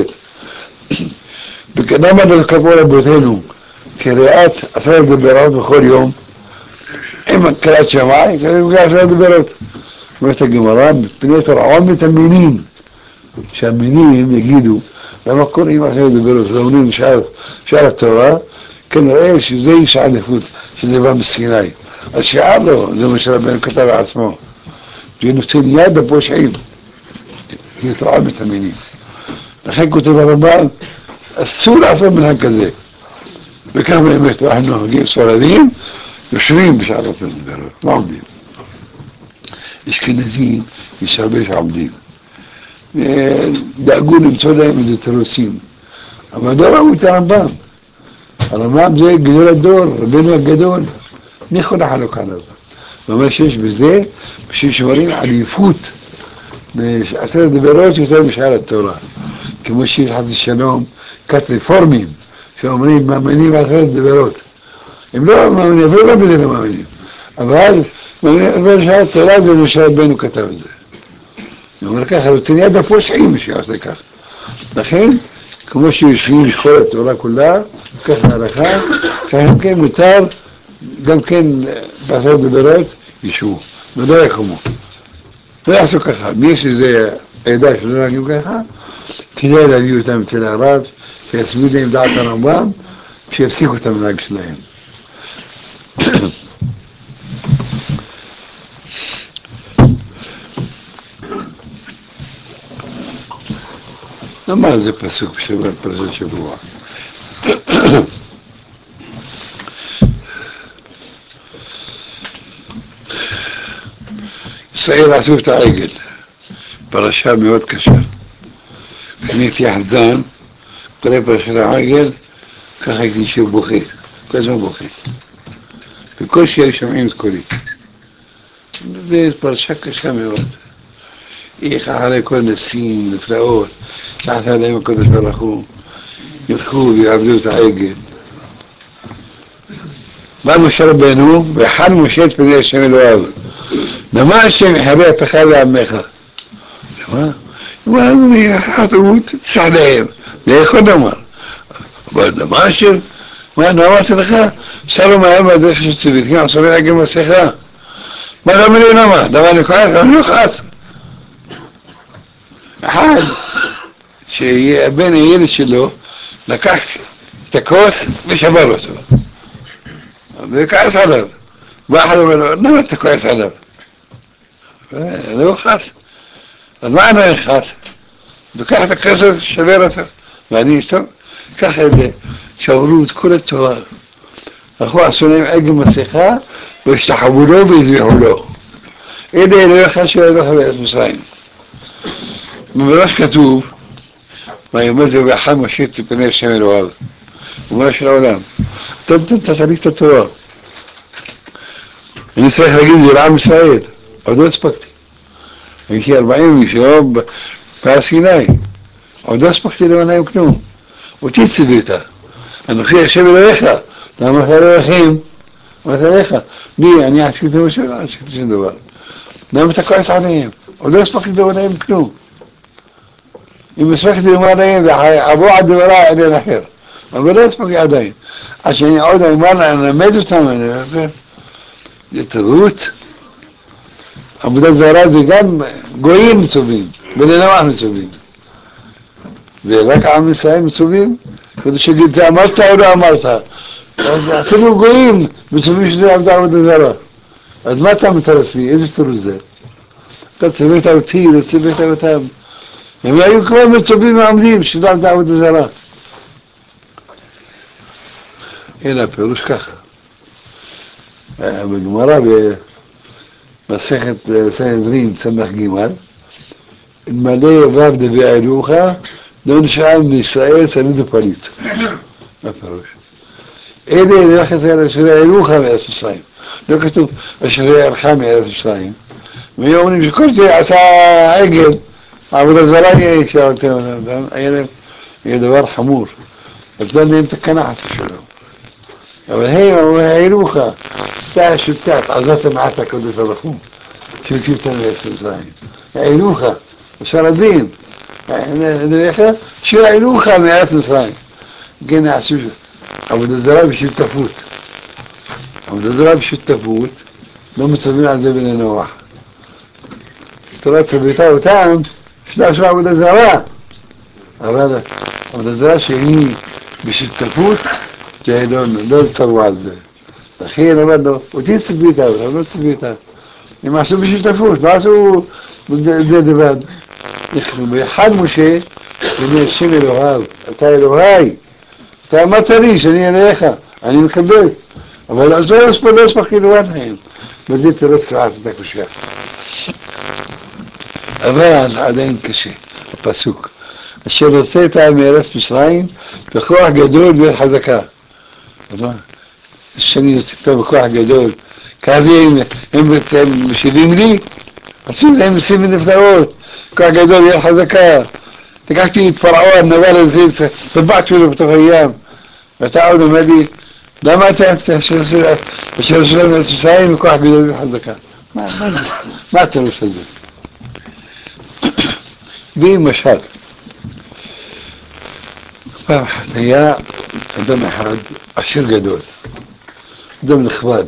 למה לא קבעו רבותינו קריאת עשרת דיברות בכל יום, עם קריאת שמיים, קריאת עשרת דיברות. אומרת הגמרא, מפני תרעון מתאמינים, שהמינים יגידו, למה קוראים עשרת דיברות, ואומרים שאר התורה, כנראה שזה יש עדיפות, שזה בא מסיני. אז שאר לו, זה מה שרבנו כתב בעצמו. זה נותן יד לפושעים. זה תרעון מתאמינים. לכן כותב הרמב"ם, אסור לעשות מנהג כזה. וכך באמת אנחנו נוהגים ספרדים, יושבים בשעת עשרת דיברות, לא עומדים. אשכנזים, יש הרבה שעומדים. דאגו למצוא להם איזה תירוצים. אבל לא ראו את הרמב"ם. הרמב"ם זה גדול הדור, רבנו הגדול. מי יכול לחלוק עליו? מה שיש בזה, בשביל שמראים עדיפות בעשרת דיברות יותר משאר התורה. כמו שיש חס ושלום, כת רפורמים, שאומרים מאמינים בעשרת דיברות. הם לא מאמינים, אבל לא בזה לא מאמינים. אבל בשאר התורה זה משה רבנו כתב את זה. הוא אומר ככה, נותן יד לפושעים שעושה כך. לכן, כמו שיושבים לשקול התורה כולה, ככה ההלכה, ככה כן מותר, גם כן בעשרת דיברות ישבו, ולא יקומו. לא יעשו ככה. מי יש איזה עדה שלא נהגים ככה, כדאי להביא אותם אצל הרב, שיסביר להם דעת הרמב"ם, שיפסיקו את המנהג שלהם. נאמר זה פסוק בשבת פרשת שבוע. ישראל עשו את העגל, פרשה מאוד קשה. כשנהייתי חזן, קורא פרשת העגל, ככה הייתי שבוכה, כל הזמן בוכה. בקושי היו שומעים את קולי. זה פרשה קשה מאוד. איך אחרי כל נסים, נפלאות, שעשה להם הקדוש ברוך הוא, ילכו ויעבדו את העגל. בא משה רבנו, ואחד משה את פני השם אלוהיו. נאמר השם יחרה אפיך ועמך. מה? הוא אמר, אדוני, חטאו, תצח להם. לאיך עוד אמר? אבל נאמר השם, מה, לא אמרתי לך? סלו מהר מהדרך שציווית, כי עשו לי עגל מסכה. מה אתה אומר לי למה? למה אני כועס? אני לא כועס. אחד, שהבן הילד שלו, לקח את הכוס ושבר אותו. וכעס עליו. ואחד אומר לו, למה אתה כועס עליו? אני לא כעס. אז מה אני לא כעס? לקח את הכסף, שבר אותו. ואני אשתו, ככה אלה, שברו את כל התורה. הלכו עשו להם עגל מסכה, והשתחוו לו והזביחו לו. אלה אלוהיך של אלוהיך בארץ מצרים. במדרש כתוב, ויאמר זה ואחד משה את פני השם אלוהיו. הוא אומר של העולם, טוב טוב תחליף את התורה. אני צריך להגיד את זה לעם ישראל, עוד לא הספקתי. הייתי ארבעים יום בהר סיני, עוד לא הספקתי למען להם כלום. אותי ציווית, אנוכי השם אלוהיך, למה אתה אלוהיכם? אמרתי עליך, לי, אני עשיתי משהו, לא עשיתי שום דבר. למה אתה כועס עליהם? עוד לא הספקתי לומר להם כלום. אם הספקתי לומר להם, עברו עד דברה עליהם אחר. אבל לא הספקתי עדיין. עד שאני עוד אמר להם, למד אותם, אני אומר, זה תרבות. עבודה זרה זה גם גויים מצווים, בני נוח מצווים. ורק עם ישראל מצווים, כדי שגיד, אמרת או לא אמרת. אפילו גויים מצווים שזה עבודה עבודה זרה. אז מה אתה מתרץ לי? איזה תירוץ זה? אתה ציווית אותי, לא ציווית אותם. הם היו כבר מצווים ועומדים, שזה עבודה עבודה זרה. הנה הפירוש ככה. בגמרא במסכת סנהדרין צמח ג' אלמלא רב דבי אלוך לא נשאר מישראל תלמיד ופליט. מה הפירוש? אלה אלוהיך ישראל אשר העלוך מארץ מצרים. לא כתוב אשר העלך מארץ מצרים. והיום אומרים שכל זה עשה עגל, העבודה זרה יהיה כשאלתם אותם, היה דבר חמור. אז לא נהם תקנה חצי שלו. אבל הם העלוך, אתה שותף, עזרת מעט הקדוש ברוך הוא, שהוציאו מארץ מצרים. העלוך, אפשר להבין, אלוהיך שהעלוך מארץ מצרים. כן עשו עבודה זרה בשותפות. עבודה זרה בשותפות, לא מצווים על זה בני נוח. תורה צוותה אותם, שלה שלה עבודה זרה. אבל עבודה זרה שהיא בשותפות, לא צטרו על זה. לכן אמר לו, אותי צוויתה, אבל לא צוויתה. הם עשו בשותפות, לא עשו זה לבד. ואחד משה, בני השם אלוהיו, אתה אלוהי. אתה אמרת לי שאני אלוהיך, אני מקבל. אבל אז לא הספקתי לומר להם. וזה תירוץ רעת את הקושיה. אבל עדיין קשה, הפסוק. אשר הוצאת מארץ מצרים בכוח גדול ויד חזקה. שאני יוצאת בכוח גדול. כזה הם משיבים לי, עשו להם ניסים ונפלאות. כוח גדול ויד חזקה. לקחתי את פרעה, הנבל הזה, טבעתי לו בתוך הים. ואתה עוד אומר לי, למה אתה אשר עושה מארץ מצרים בכוח גדול ויד חזקה? מה זה? מה התירוץ הזה? ומשל, פעם אחת היה אדם אחד עשיר גדול, אדם נכבד,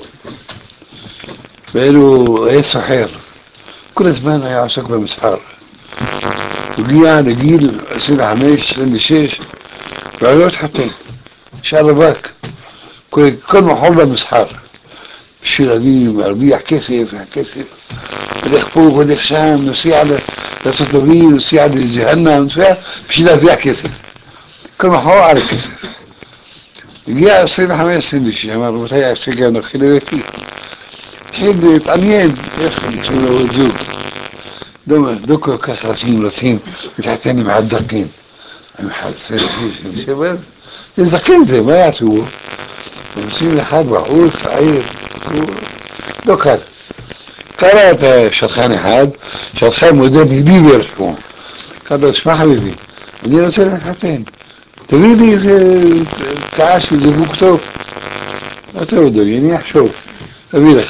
ואילו היה סוחר, כל הזמן היה עוסק במסחר. הוא הגיע לגיל עשרים וחמש עשרים ושש, והוא לא התחתן, נשאר רווק, כל מחול במסחר, בשביל להרוויח כסף, כסף, הולך פה והולך שם, נוסע לארצות הברית, נוסע לג'הנם, נוסע בשביל להרוויח כסף. כל מחור על הכסף. הגיע עשרים וחמש עשרים ושש, אמר, רבותיי, ההפסק הנוכחי לביתי. התחיל להתעניין, איך נצאו לו עוד זוג. לא כל כך רצים, רצים, מתחתן עם עד זקן. עם אחד עשרה ושבע, זה זקן זה, מה יעשו? הם עושים אחד בחוץ, צעיר, לא קל. قرأت شطخان אחד, شطخان מודרני ליבר שמו. قال له اسمع حبيبي, אני רוצה להתחתן, תביא לי איזה הצעה של זיווג טוב. אתה יודע לי, אני אחשוב, אביא לך.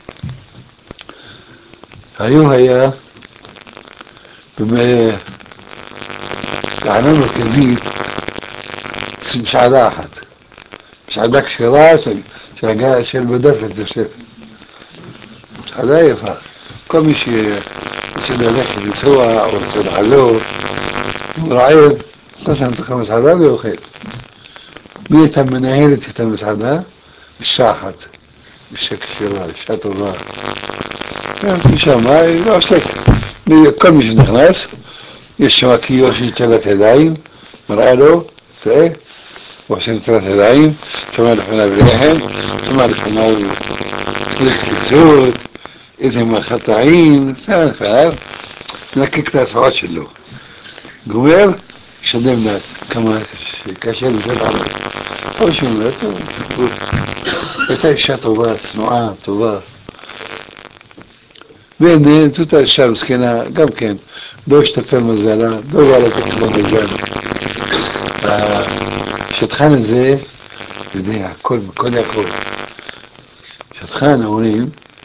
היום היה בתחנה מרכזית مساعدة أحد مساعدة كشراء شغال شيل بدرفة تشتف مساعدة يفا كم شيء يصير لك يسوى أو يصير علوه ورعيب قسم تخمس مساعدة له خير بيتم من أهيلة تتم مساعدة الشاحت بشكل شراء الشاط الله يعني شماء يوصلك كم شيء نخلص يشمكي يوشي ثلاث يدعيم مرعيله تلاقيه وعشان ثلاث يدعيم ثم لحنا بريحين ثم لحنا السود إذا ما خطعين ثلاث فعل لكن كتاس عوش له قمير شدمنا كما كشل جدع وش من بتاعي طوبات نوعات طوبات بين توتا الشمس كنا قبل كان دوش تفهم مزالة دو ولا تكتب مزالة شتخان זה יודע הכל בכל הכל שטחן אומרים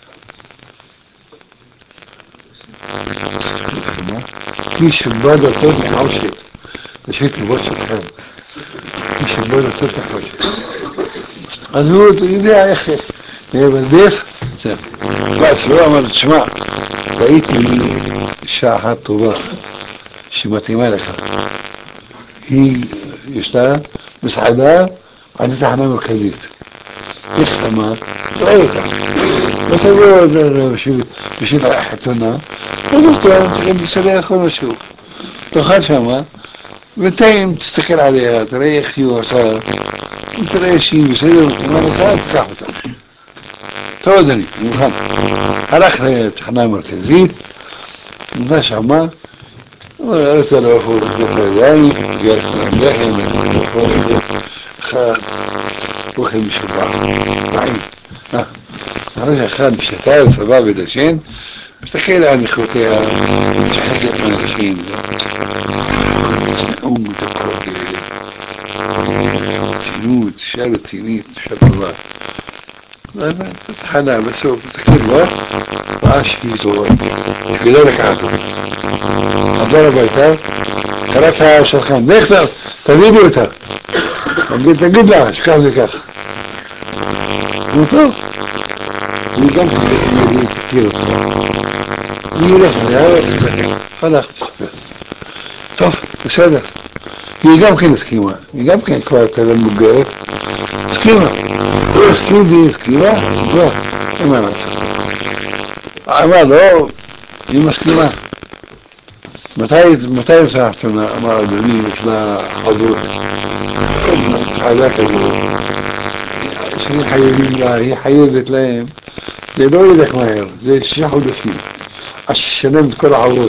כי שבא דתות נחושת ראשית לבוא שטחן כי שבא דתות נחושת אז הוא יודע איך להיבדף בעצמו אמר תשמע ראיתי אישה אחת טובה שמתאימה לך היא יש לה מסעדה על תחנה מרכזית. איך כמה? תראה אותה. ותבוא בשביל החתונה, ובטוח תראה בסדר יכול משהו. תאכל שמה, ותאים תסתכל עליה, תראה איך היא עושה, תראה שהיא בסדר, ותאמר לך, תקח אותה. טוב אדוני, אני מוכן. הלך לתחנה מרכזית, נמצא שמה, قلت له فوق الدخل جاي خاد وخي مش بعيد ها رجع خاد بشتاوي سباب دشين مستحيل عن اخوتي مش حاجة ماشيين امي تقول تنوت شالت تنيت شاء الله لا ما تتحنى بس هو مستحيل بقى وعاش فيه طوال كذلك عادوا أضرب بيتها قرأتها شرخان ليك تبي بيوتها قلت تجد لها شكاها لكاخ وطو يقام كثير يلف لها خلاص طف بس هذا يقام كده سكيمة يقام كده كوارتا لما قرأت سكيمة هو سكيمة دي سكيمة هو إمامات عماله يما سكيمة متى متى ساعتنا مع الدنيا مثل حضور هذاك شيء حيوي لا هي حيوي بتلاقيهم لانه يدك ماهر زي الشيخ ودفين عشان كل حضور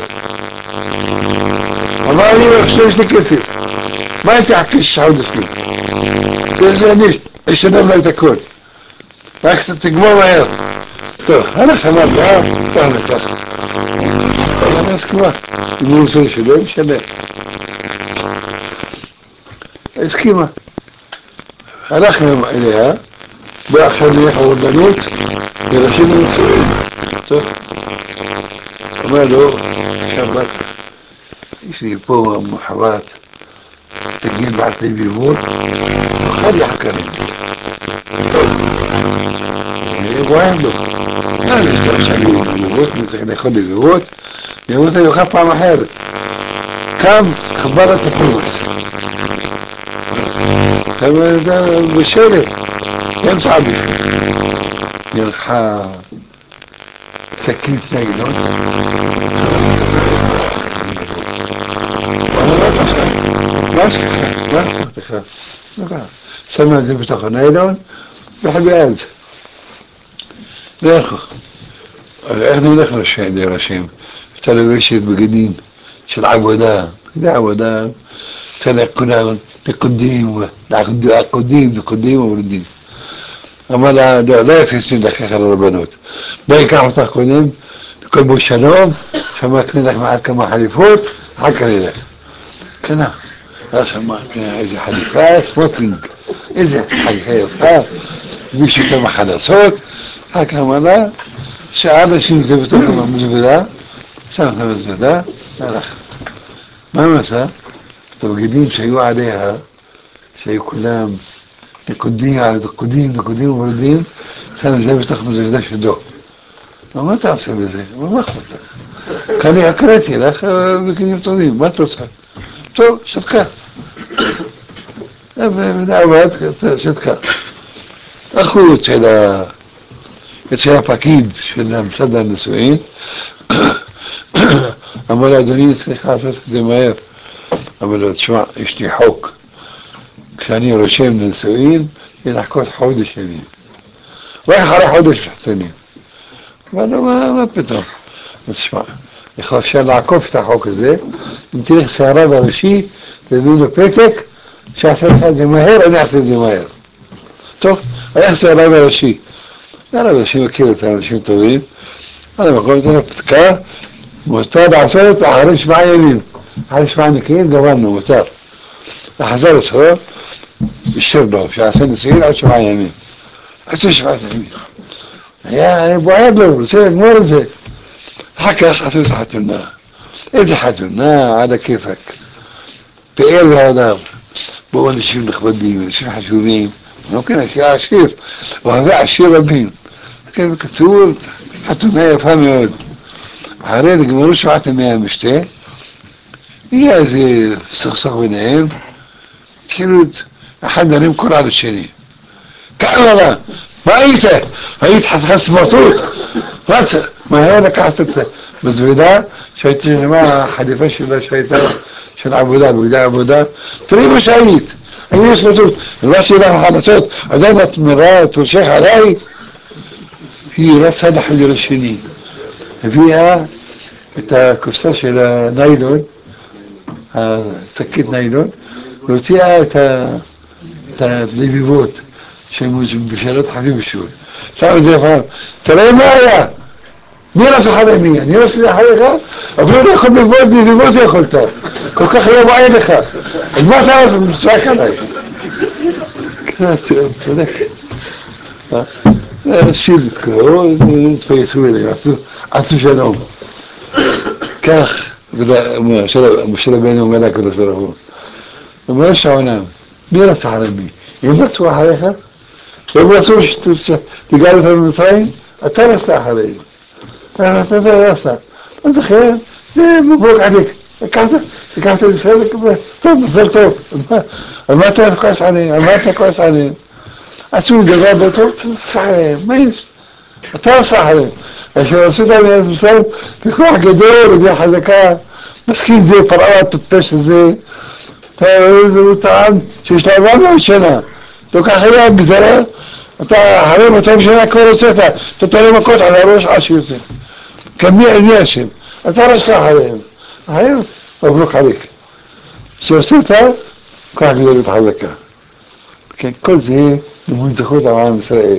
والله انا ما بخشوش تكسر ما تحكي الشيخ ودفين تزانيش ايش انا ما تكون راك تقبل ماهر طيب انا خمال لا انا تاخذ انا اسكوا يقولوا سوي شباب شباب اسكيمة هلخنا إليها بأخر ريح والبنوت يرشين المسؤولين وماله شبك يشري بوما محوات تجيب بعد البيبور وخلي حكرا وعنده هذا يشتغل البيبوت مثل ياخد البيبوت يموت يخاف على محارب كم خبرت الحمص كما ده بشارة كم صعب يلحى سكين نايلون وانا ما تخاف ما تخاف ما تخاف ما تخاف سمع زي بتاخد نايلون بحب يقعد ياخو احنا نخلص الشيء دي رشيم تلويشت بقديم شو العبودة ده عبودة كنا كنا نقدم نقدم نقدم نقدم ونقدم אמר לה, לא, לא יפיסני דרכך לרבנות. בואי אקח אותך קודם, לכל בו שלום, שמה קנה לך מעט כמה חליפות, אחר כך נלך. קנה. אז שמה קנה איזה חליפה, סמוקינג, איזה חליפה יפה, מישהו כמה חלצות, אחר כך אמר לה, שעה נשים זה בתוך המזוודה, שם את המזוודה, הלך. מה הוא עשה? את הבגדים שהיו עליה, שהיו כולם נקודים, נקודים, נקודים וורדים, שם את זה בתוך המזוודה שלו. מה אתה עושה בזה? מה אכפת לך? כאן הקראתי לך בגדים טובים, מה את רוצה? טוב, שתקה. ודעבד, שתקה. הלכו אצל הפקיד של משרד הנישואין, אמר לה, אדוני, צריך לעשות את זה מהר. אמר לו, תשמע, יש לי חוק. כשאני רושם לנישואין, לחכות חודש ימים. רק אחרי חודש מחתנים. אמר לו, מה פתאום? תשמע, אפשר לעקוף את החוק הזה, אם תלך שערה בראשי, תביא לו פתק, שעשה לך את זה מהר, אני אעשה את זה מהר. טוב, הלך שערה בראשי. יאללה, אנשים מכיר את האנשים טובים, על המקום נתן הפתקה, מותר לעשות אחרי שבעה ימים. אחרי שבעה נקיים, גמרנו, מותר. לחזר אצלו, אישר לו, שעשה נישואין עוד שבעה ימים. עשו שבעה ימים. היה בוער לו, רוצה לגמור את זה. אחר כך עשו את החתונה. איזה חתונה, על הכיפק. פאר והאדם. בואו אנשים נכבדים, אנשים חשובים. לא כן, אשיה עשיר, אוהבי עשיר רבים. כן, בקיצור, חתונה יפה מאוד. אחרי נגמרו שבעת ימי המשתה, יהיה איזה סכסוך ביניהם, התחילו אחד דברים קורא על השני. כמה לה, מה היית? היית חתיכת סמרטוט? רץ, מהר לקחת את המזוודה, שהייתה שנאמר החליפה שלה שהייתה של עבודה, בגדי עבודה, תראי מה שהיית, היית סמרטוט, ולא שאלה החלצות, עדיין את מראה, את ראשך עליי, היא רצה לחדר השני, הביאה את הקופסה של הניילון, השקית ניילון, והוציאה את הלביבות שהן בשאלות חביב בשביל. שם את זה פעם, תראה מה היה? מי רצה אחרי מי? אני רציתי אחריך? אפילו לא יכול לביבות, לביבות יכולת. כל כך לא בעיה לך. אז מה אתה רוצה? מצחק עליי. צודק. שיר לתקראו, תפייסו אליהם, עשו שלום. כך, משה רבנו אומר לקדוש ברוך הוא, אומר שהעולם, מי רצה אחרי מי? אם רצו אחריך, אם רצו שתגאל אותם במצרים, אתה רצה אחריהם. אתה רצה. לא זוכר, זה מבוק עליק. לקחת לישראל, טוב, מזל טוב. על מה אתה כועס עליהם? על מה אתה כועס עליהם? עשו דבר בטוב, תרצה עליהם. מה יש? אתה רצה אחריהם. כשעשו אותם לארץ מצרים, בכוח גדול, בגלל חזקה, מסכים זה, פרעה הטופש הזה, הוא טען שיש לה ארבע מאות שנה, לא כך היה בגזרה, אתה אחרי מאתיים שנה כבר הוצאת, אתה תראה מכות על הראש עשיר יותר. כאן מי השם? אתה רצה אחריהם. אחריהם, מברוק עליק. שעושה אותה, כוח גדול וחזקה. כן, כל זה לימוד זכות על עם ישראל.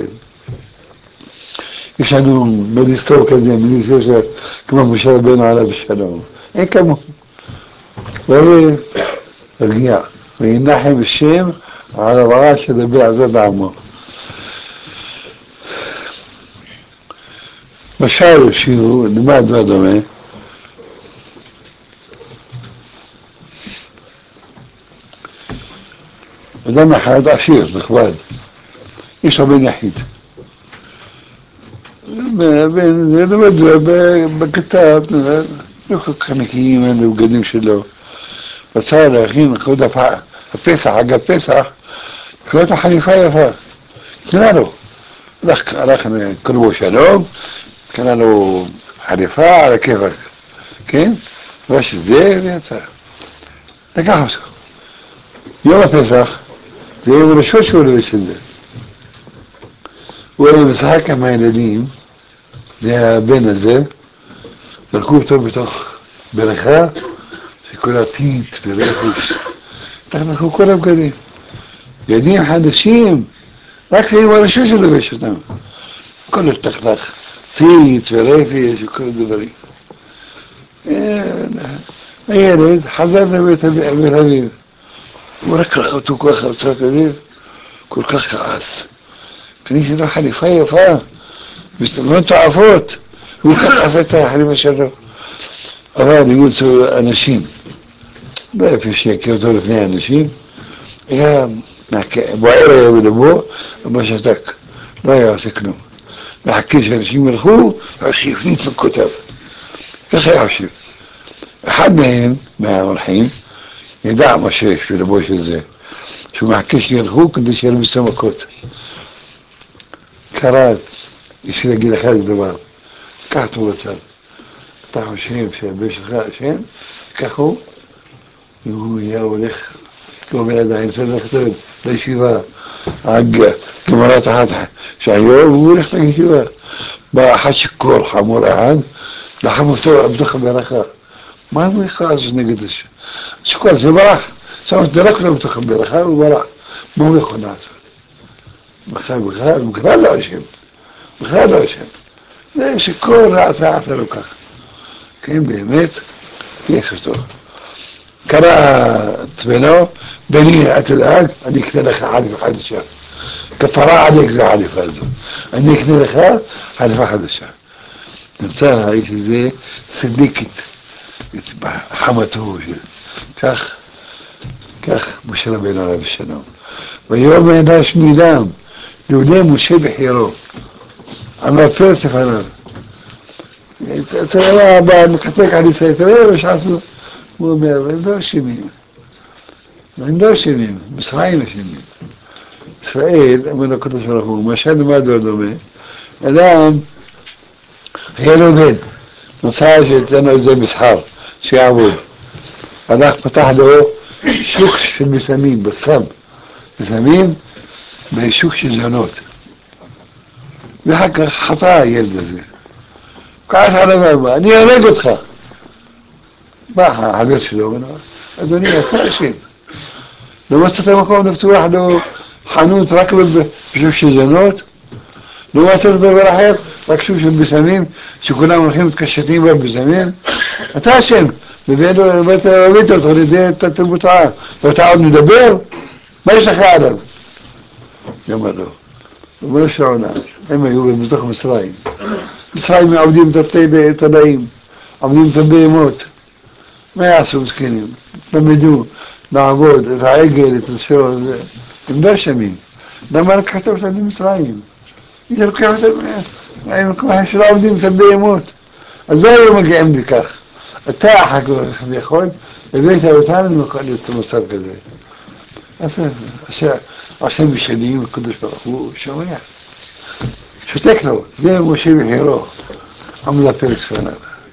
יש לנו מדיסטור כזה, מדיסטור של כמו משה רבנו עליו בשלום. אין כמוהו. ורגיע, וינחם השם על הרעה שדבר עזות לעמו. משל שהוא למד מה דומה, אדם אחד עשיר, נכבד, יש לו בן יחיד. זה למד בכתב, לא כל כך נקיים, אין לו בגדים שלו. רצה להכין לכבוד הפסח, אגב פסח, לכבוד החליפה יפה. קנה לו. הלך קרבו שלום, קנה לו חליפה על הכיפק, כן? לבש את זה ויצא. לקח אותו. יום הפסח, זה יום ראשון שהוא לבש את זה. הוא היה משחק עם הילדים, זה הבן הזה, זרקו אותו בתוך בריכה, שכולה פית ורכוש. אנחנו כל הבגדים. ילדים חדשים, רק עם הרשות שלובש אותם. כל השטחלך, פיץ ורפש וכל הדברים. הילד חזר לבית אביו, הוא רק ראה אותו כל כך רצה כזה, כל כך כעס. קניתי לו חליפה יפה, מסתובבות תועפות, הוא ככה עשה את החליפה שלו. אבל ימצאו אנשים, לא יפה שיקר אותו לפני אנשים, היה בוער היה בלבו, אבל שתק, לא היה עושה כלום. מחכה שאנשים ילכו, שיפליט מכותיו. ככה היה חושב. אחד מהם, מהאורחים, ידע מה שיש בלבו של זה, שהוא מחכה שילכו כדי שיהיה להם שתי מכות. קרא, יש לי להגיד לך את דבר, קח אותו בצד. אתה חושב שהבן שלך אשם, כך הוא, והוא היה הולך, כמו בן עדיין, צריך ללכת לישיבה, גמרת אחת שהיום, והוא הולך לישיבה. בא אחד שיקור, חמור אחד, לחם אותו בתוך הברכה. מה הוא יכעס נגד זה? שיקור, זה ברח. שם דרק לו בתוך הברכה, הוא ברח. מה הוא יכול לעשות? בכלל, בכלל, בכלל לא אשם. בכלל לא אשם. זה שכל רעת רעת לו ככה. כן, באמת, יש אותו. קרא צבנו, בני, אל תדאג, אני אקנה לך חליפה חדשה. כפרה עליך זה החליפה הזו. אני אקנה לך חליפה חדשה. נמצא האיש הזה צדיקית, חמתו, כך, כך משה רבינו עליו השלום. ויום הענש מידם, יהודי משה בחירו, אמר פרץ לפניו. אצל הבא מקטק על ישראל, תראה מה שעשו, הוא אומר, הם לא אשמים, הם לא אשמים, מצרים אשמים. ישראל, אומר לקדוש ברוך הוא, משל למה דבר דומה, אדם, היה לו בן, נוצא שתנו את זה מסחר, שיעבוד. הלך פתח לו שוק של מסמים, בסם, מסמים בשוק של זונות. ואחר כך חטא הילד הזה. כעס עליו אמר, אני ארג אותך. בא החבר שלו, אדוני, אתה אשם. לא מצאת מקום לפתוח לו חנות רק בשוק של זונות? לא מצאת דבר אחר, רק שוק של בסמים, שכולם הולכים מתקשטים בהם בסמים? אתה אשם. ובית הרבית אותו לידי את התרבותעה. ואתה עוד מדבר? מה יש לך עליו? אמר לו. אמר לו שעונה, הם היו בתוך מצרים. מצרים עובדים את התנאים, עובדים את הבהמות. מה יעשו מסכנים? למדו לעבוד את העגל, את השור, הם לא אשמים. למה לקחת אותם למצרים? אם לקחת אותם, שלא עובדים את הבהמות. אז לא היו מגיעים לכך. אתה אחר כך יכול, הבאת אותנו למצב כזה. אז עושה משנים, הקדוש ברוך הוא שומע. שותק לו, זה משה בחירו, עמדה פרץ פניו.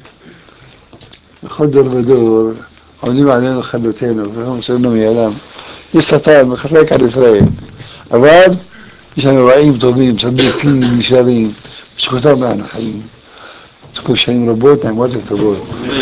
בכל דור ודור, עומדים עלינו חלותינו, ואנחנו מסרנו מידם. יש שטן, מחלק על ישראל, אבל יש לנו רעים טובים, צדיקים, ישרים, שזכותם לנו חיים. זכו שנים רבות, נעמות וטובות.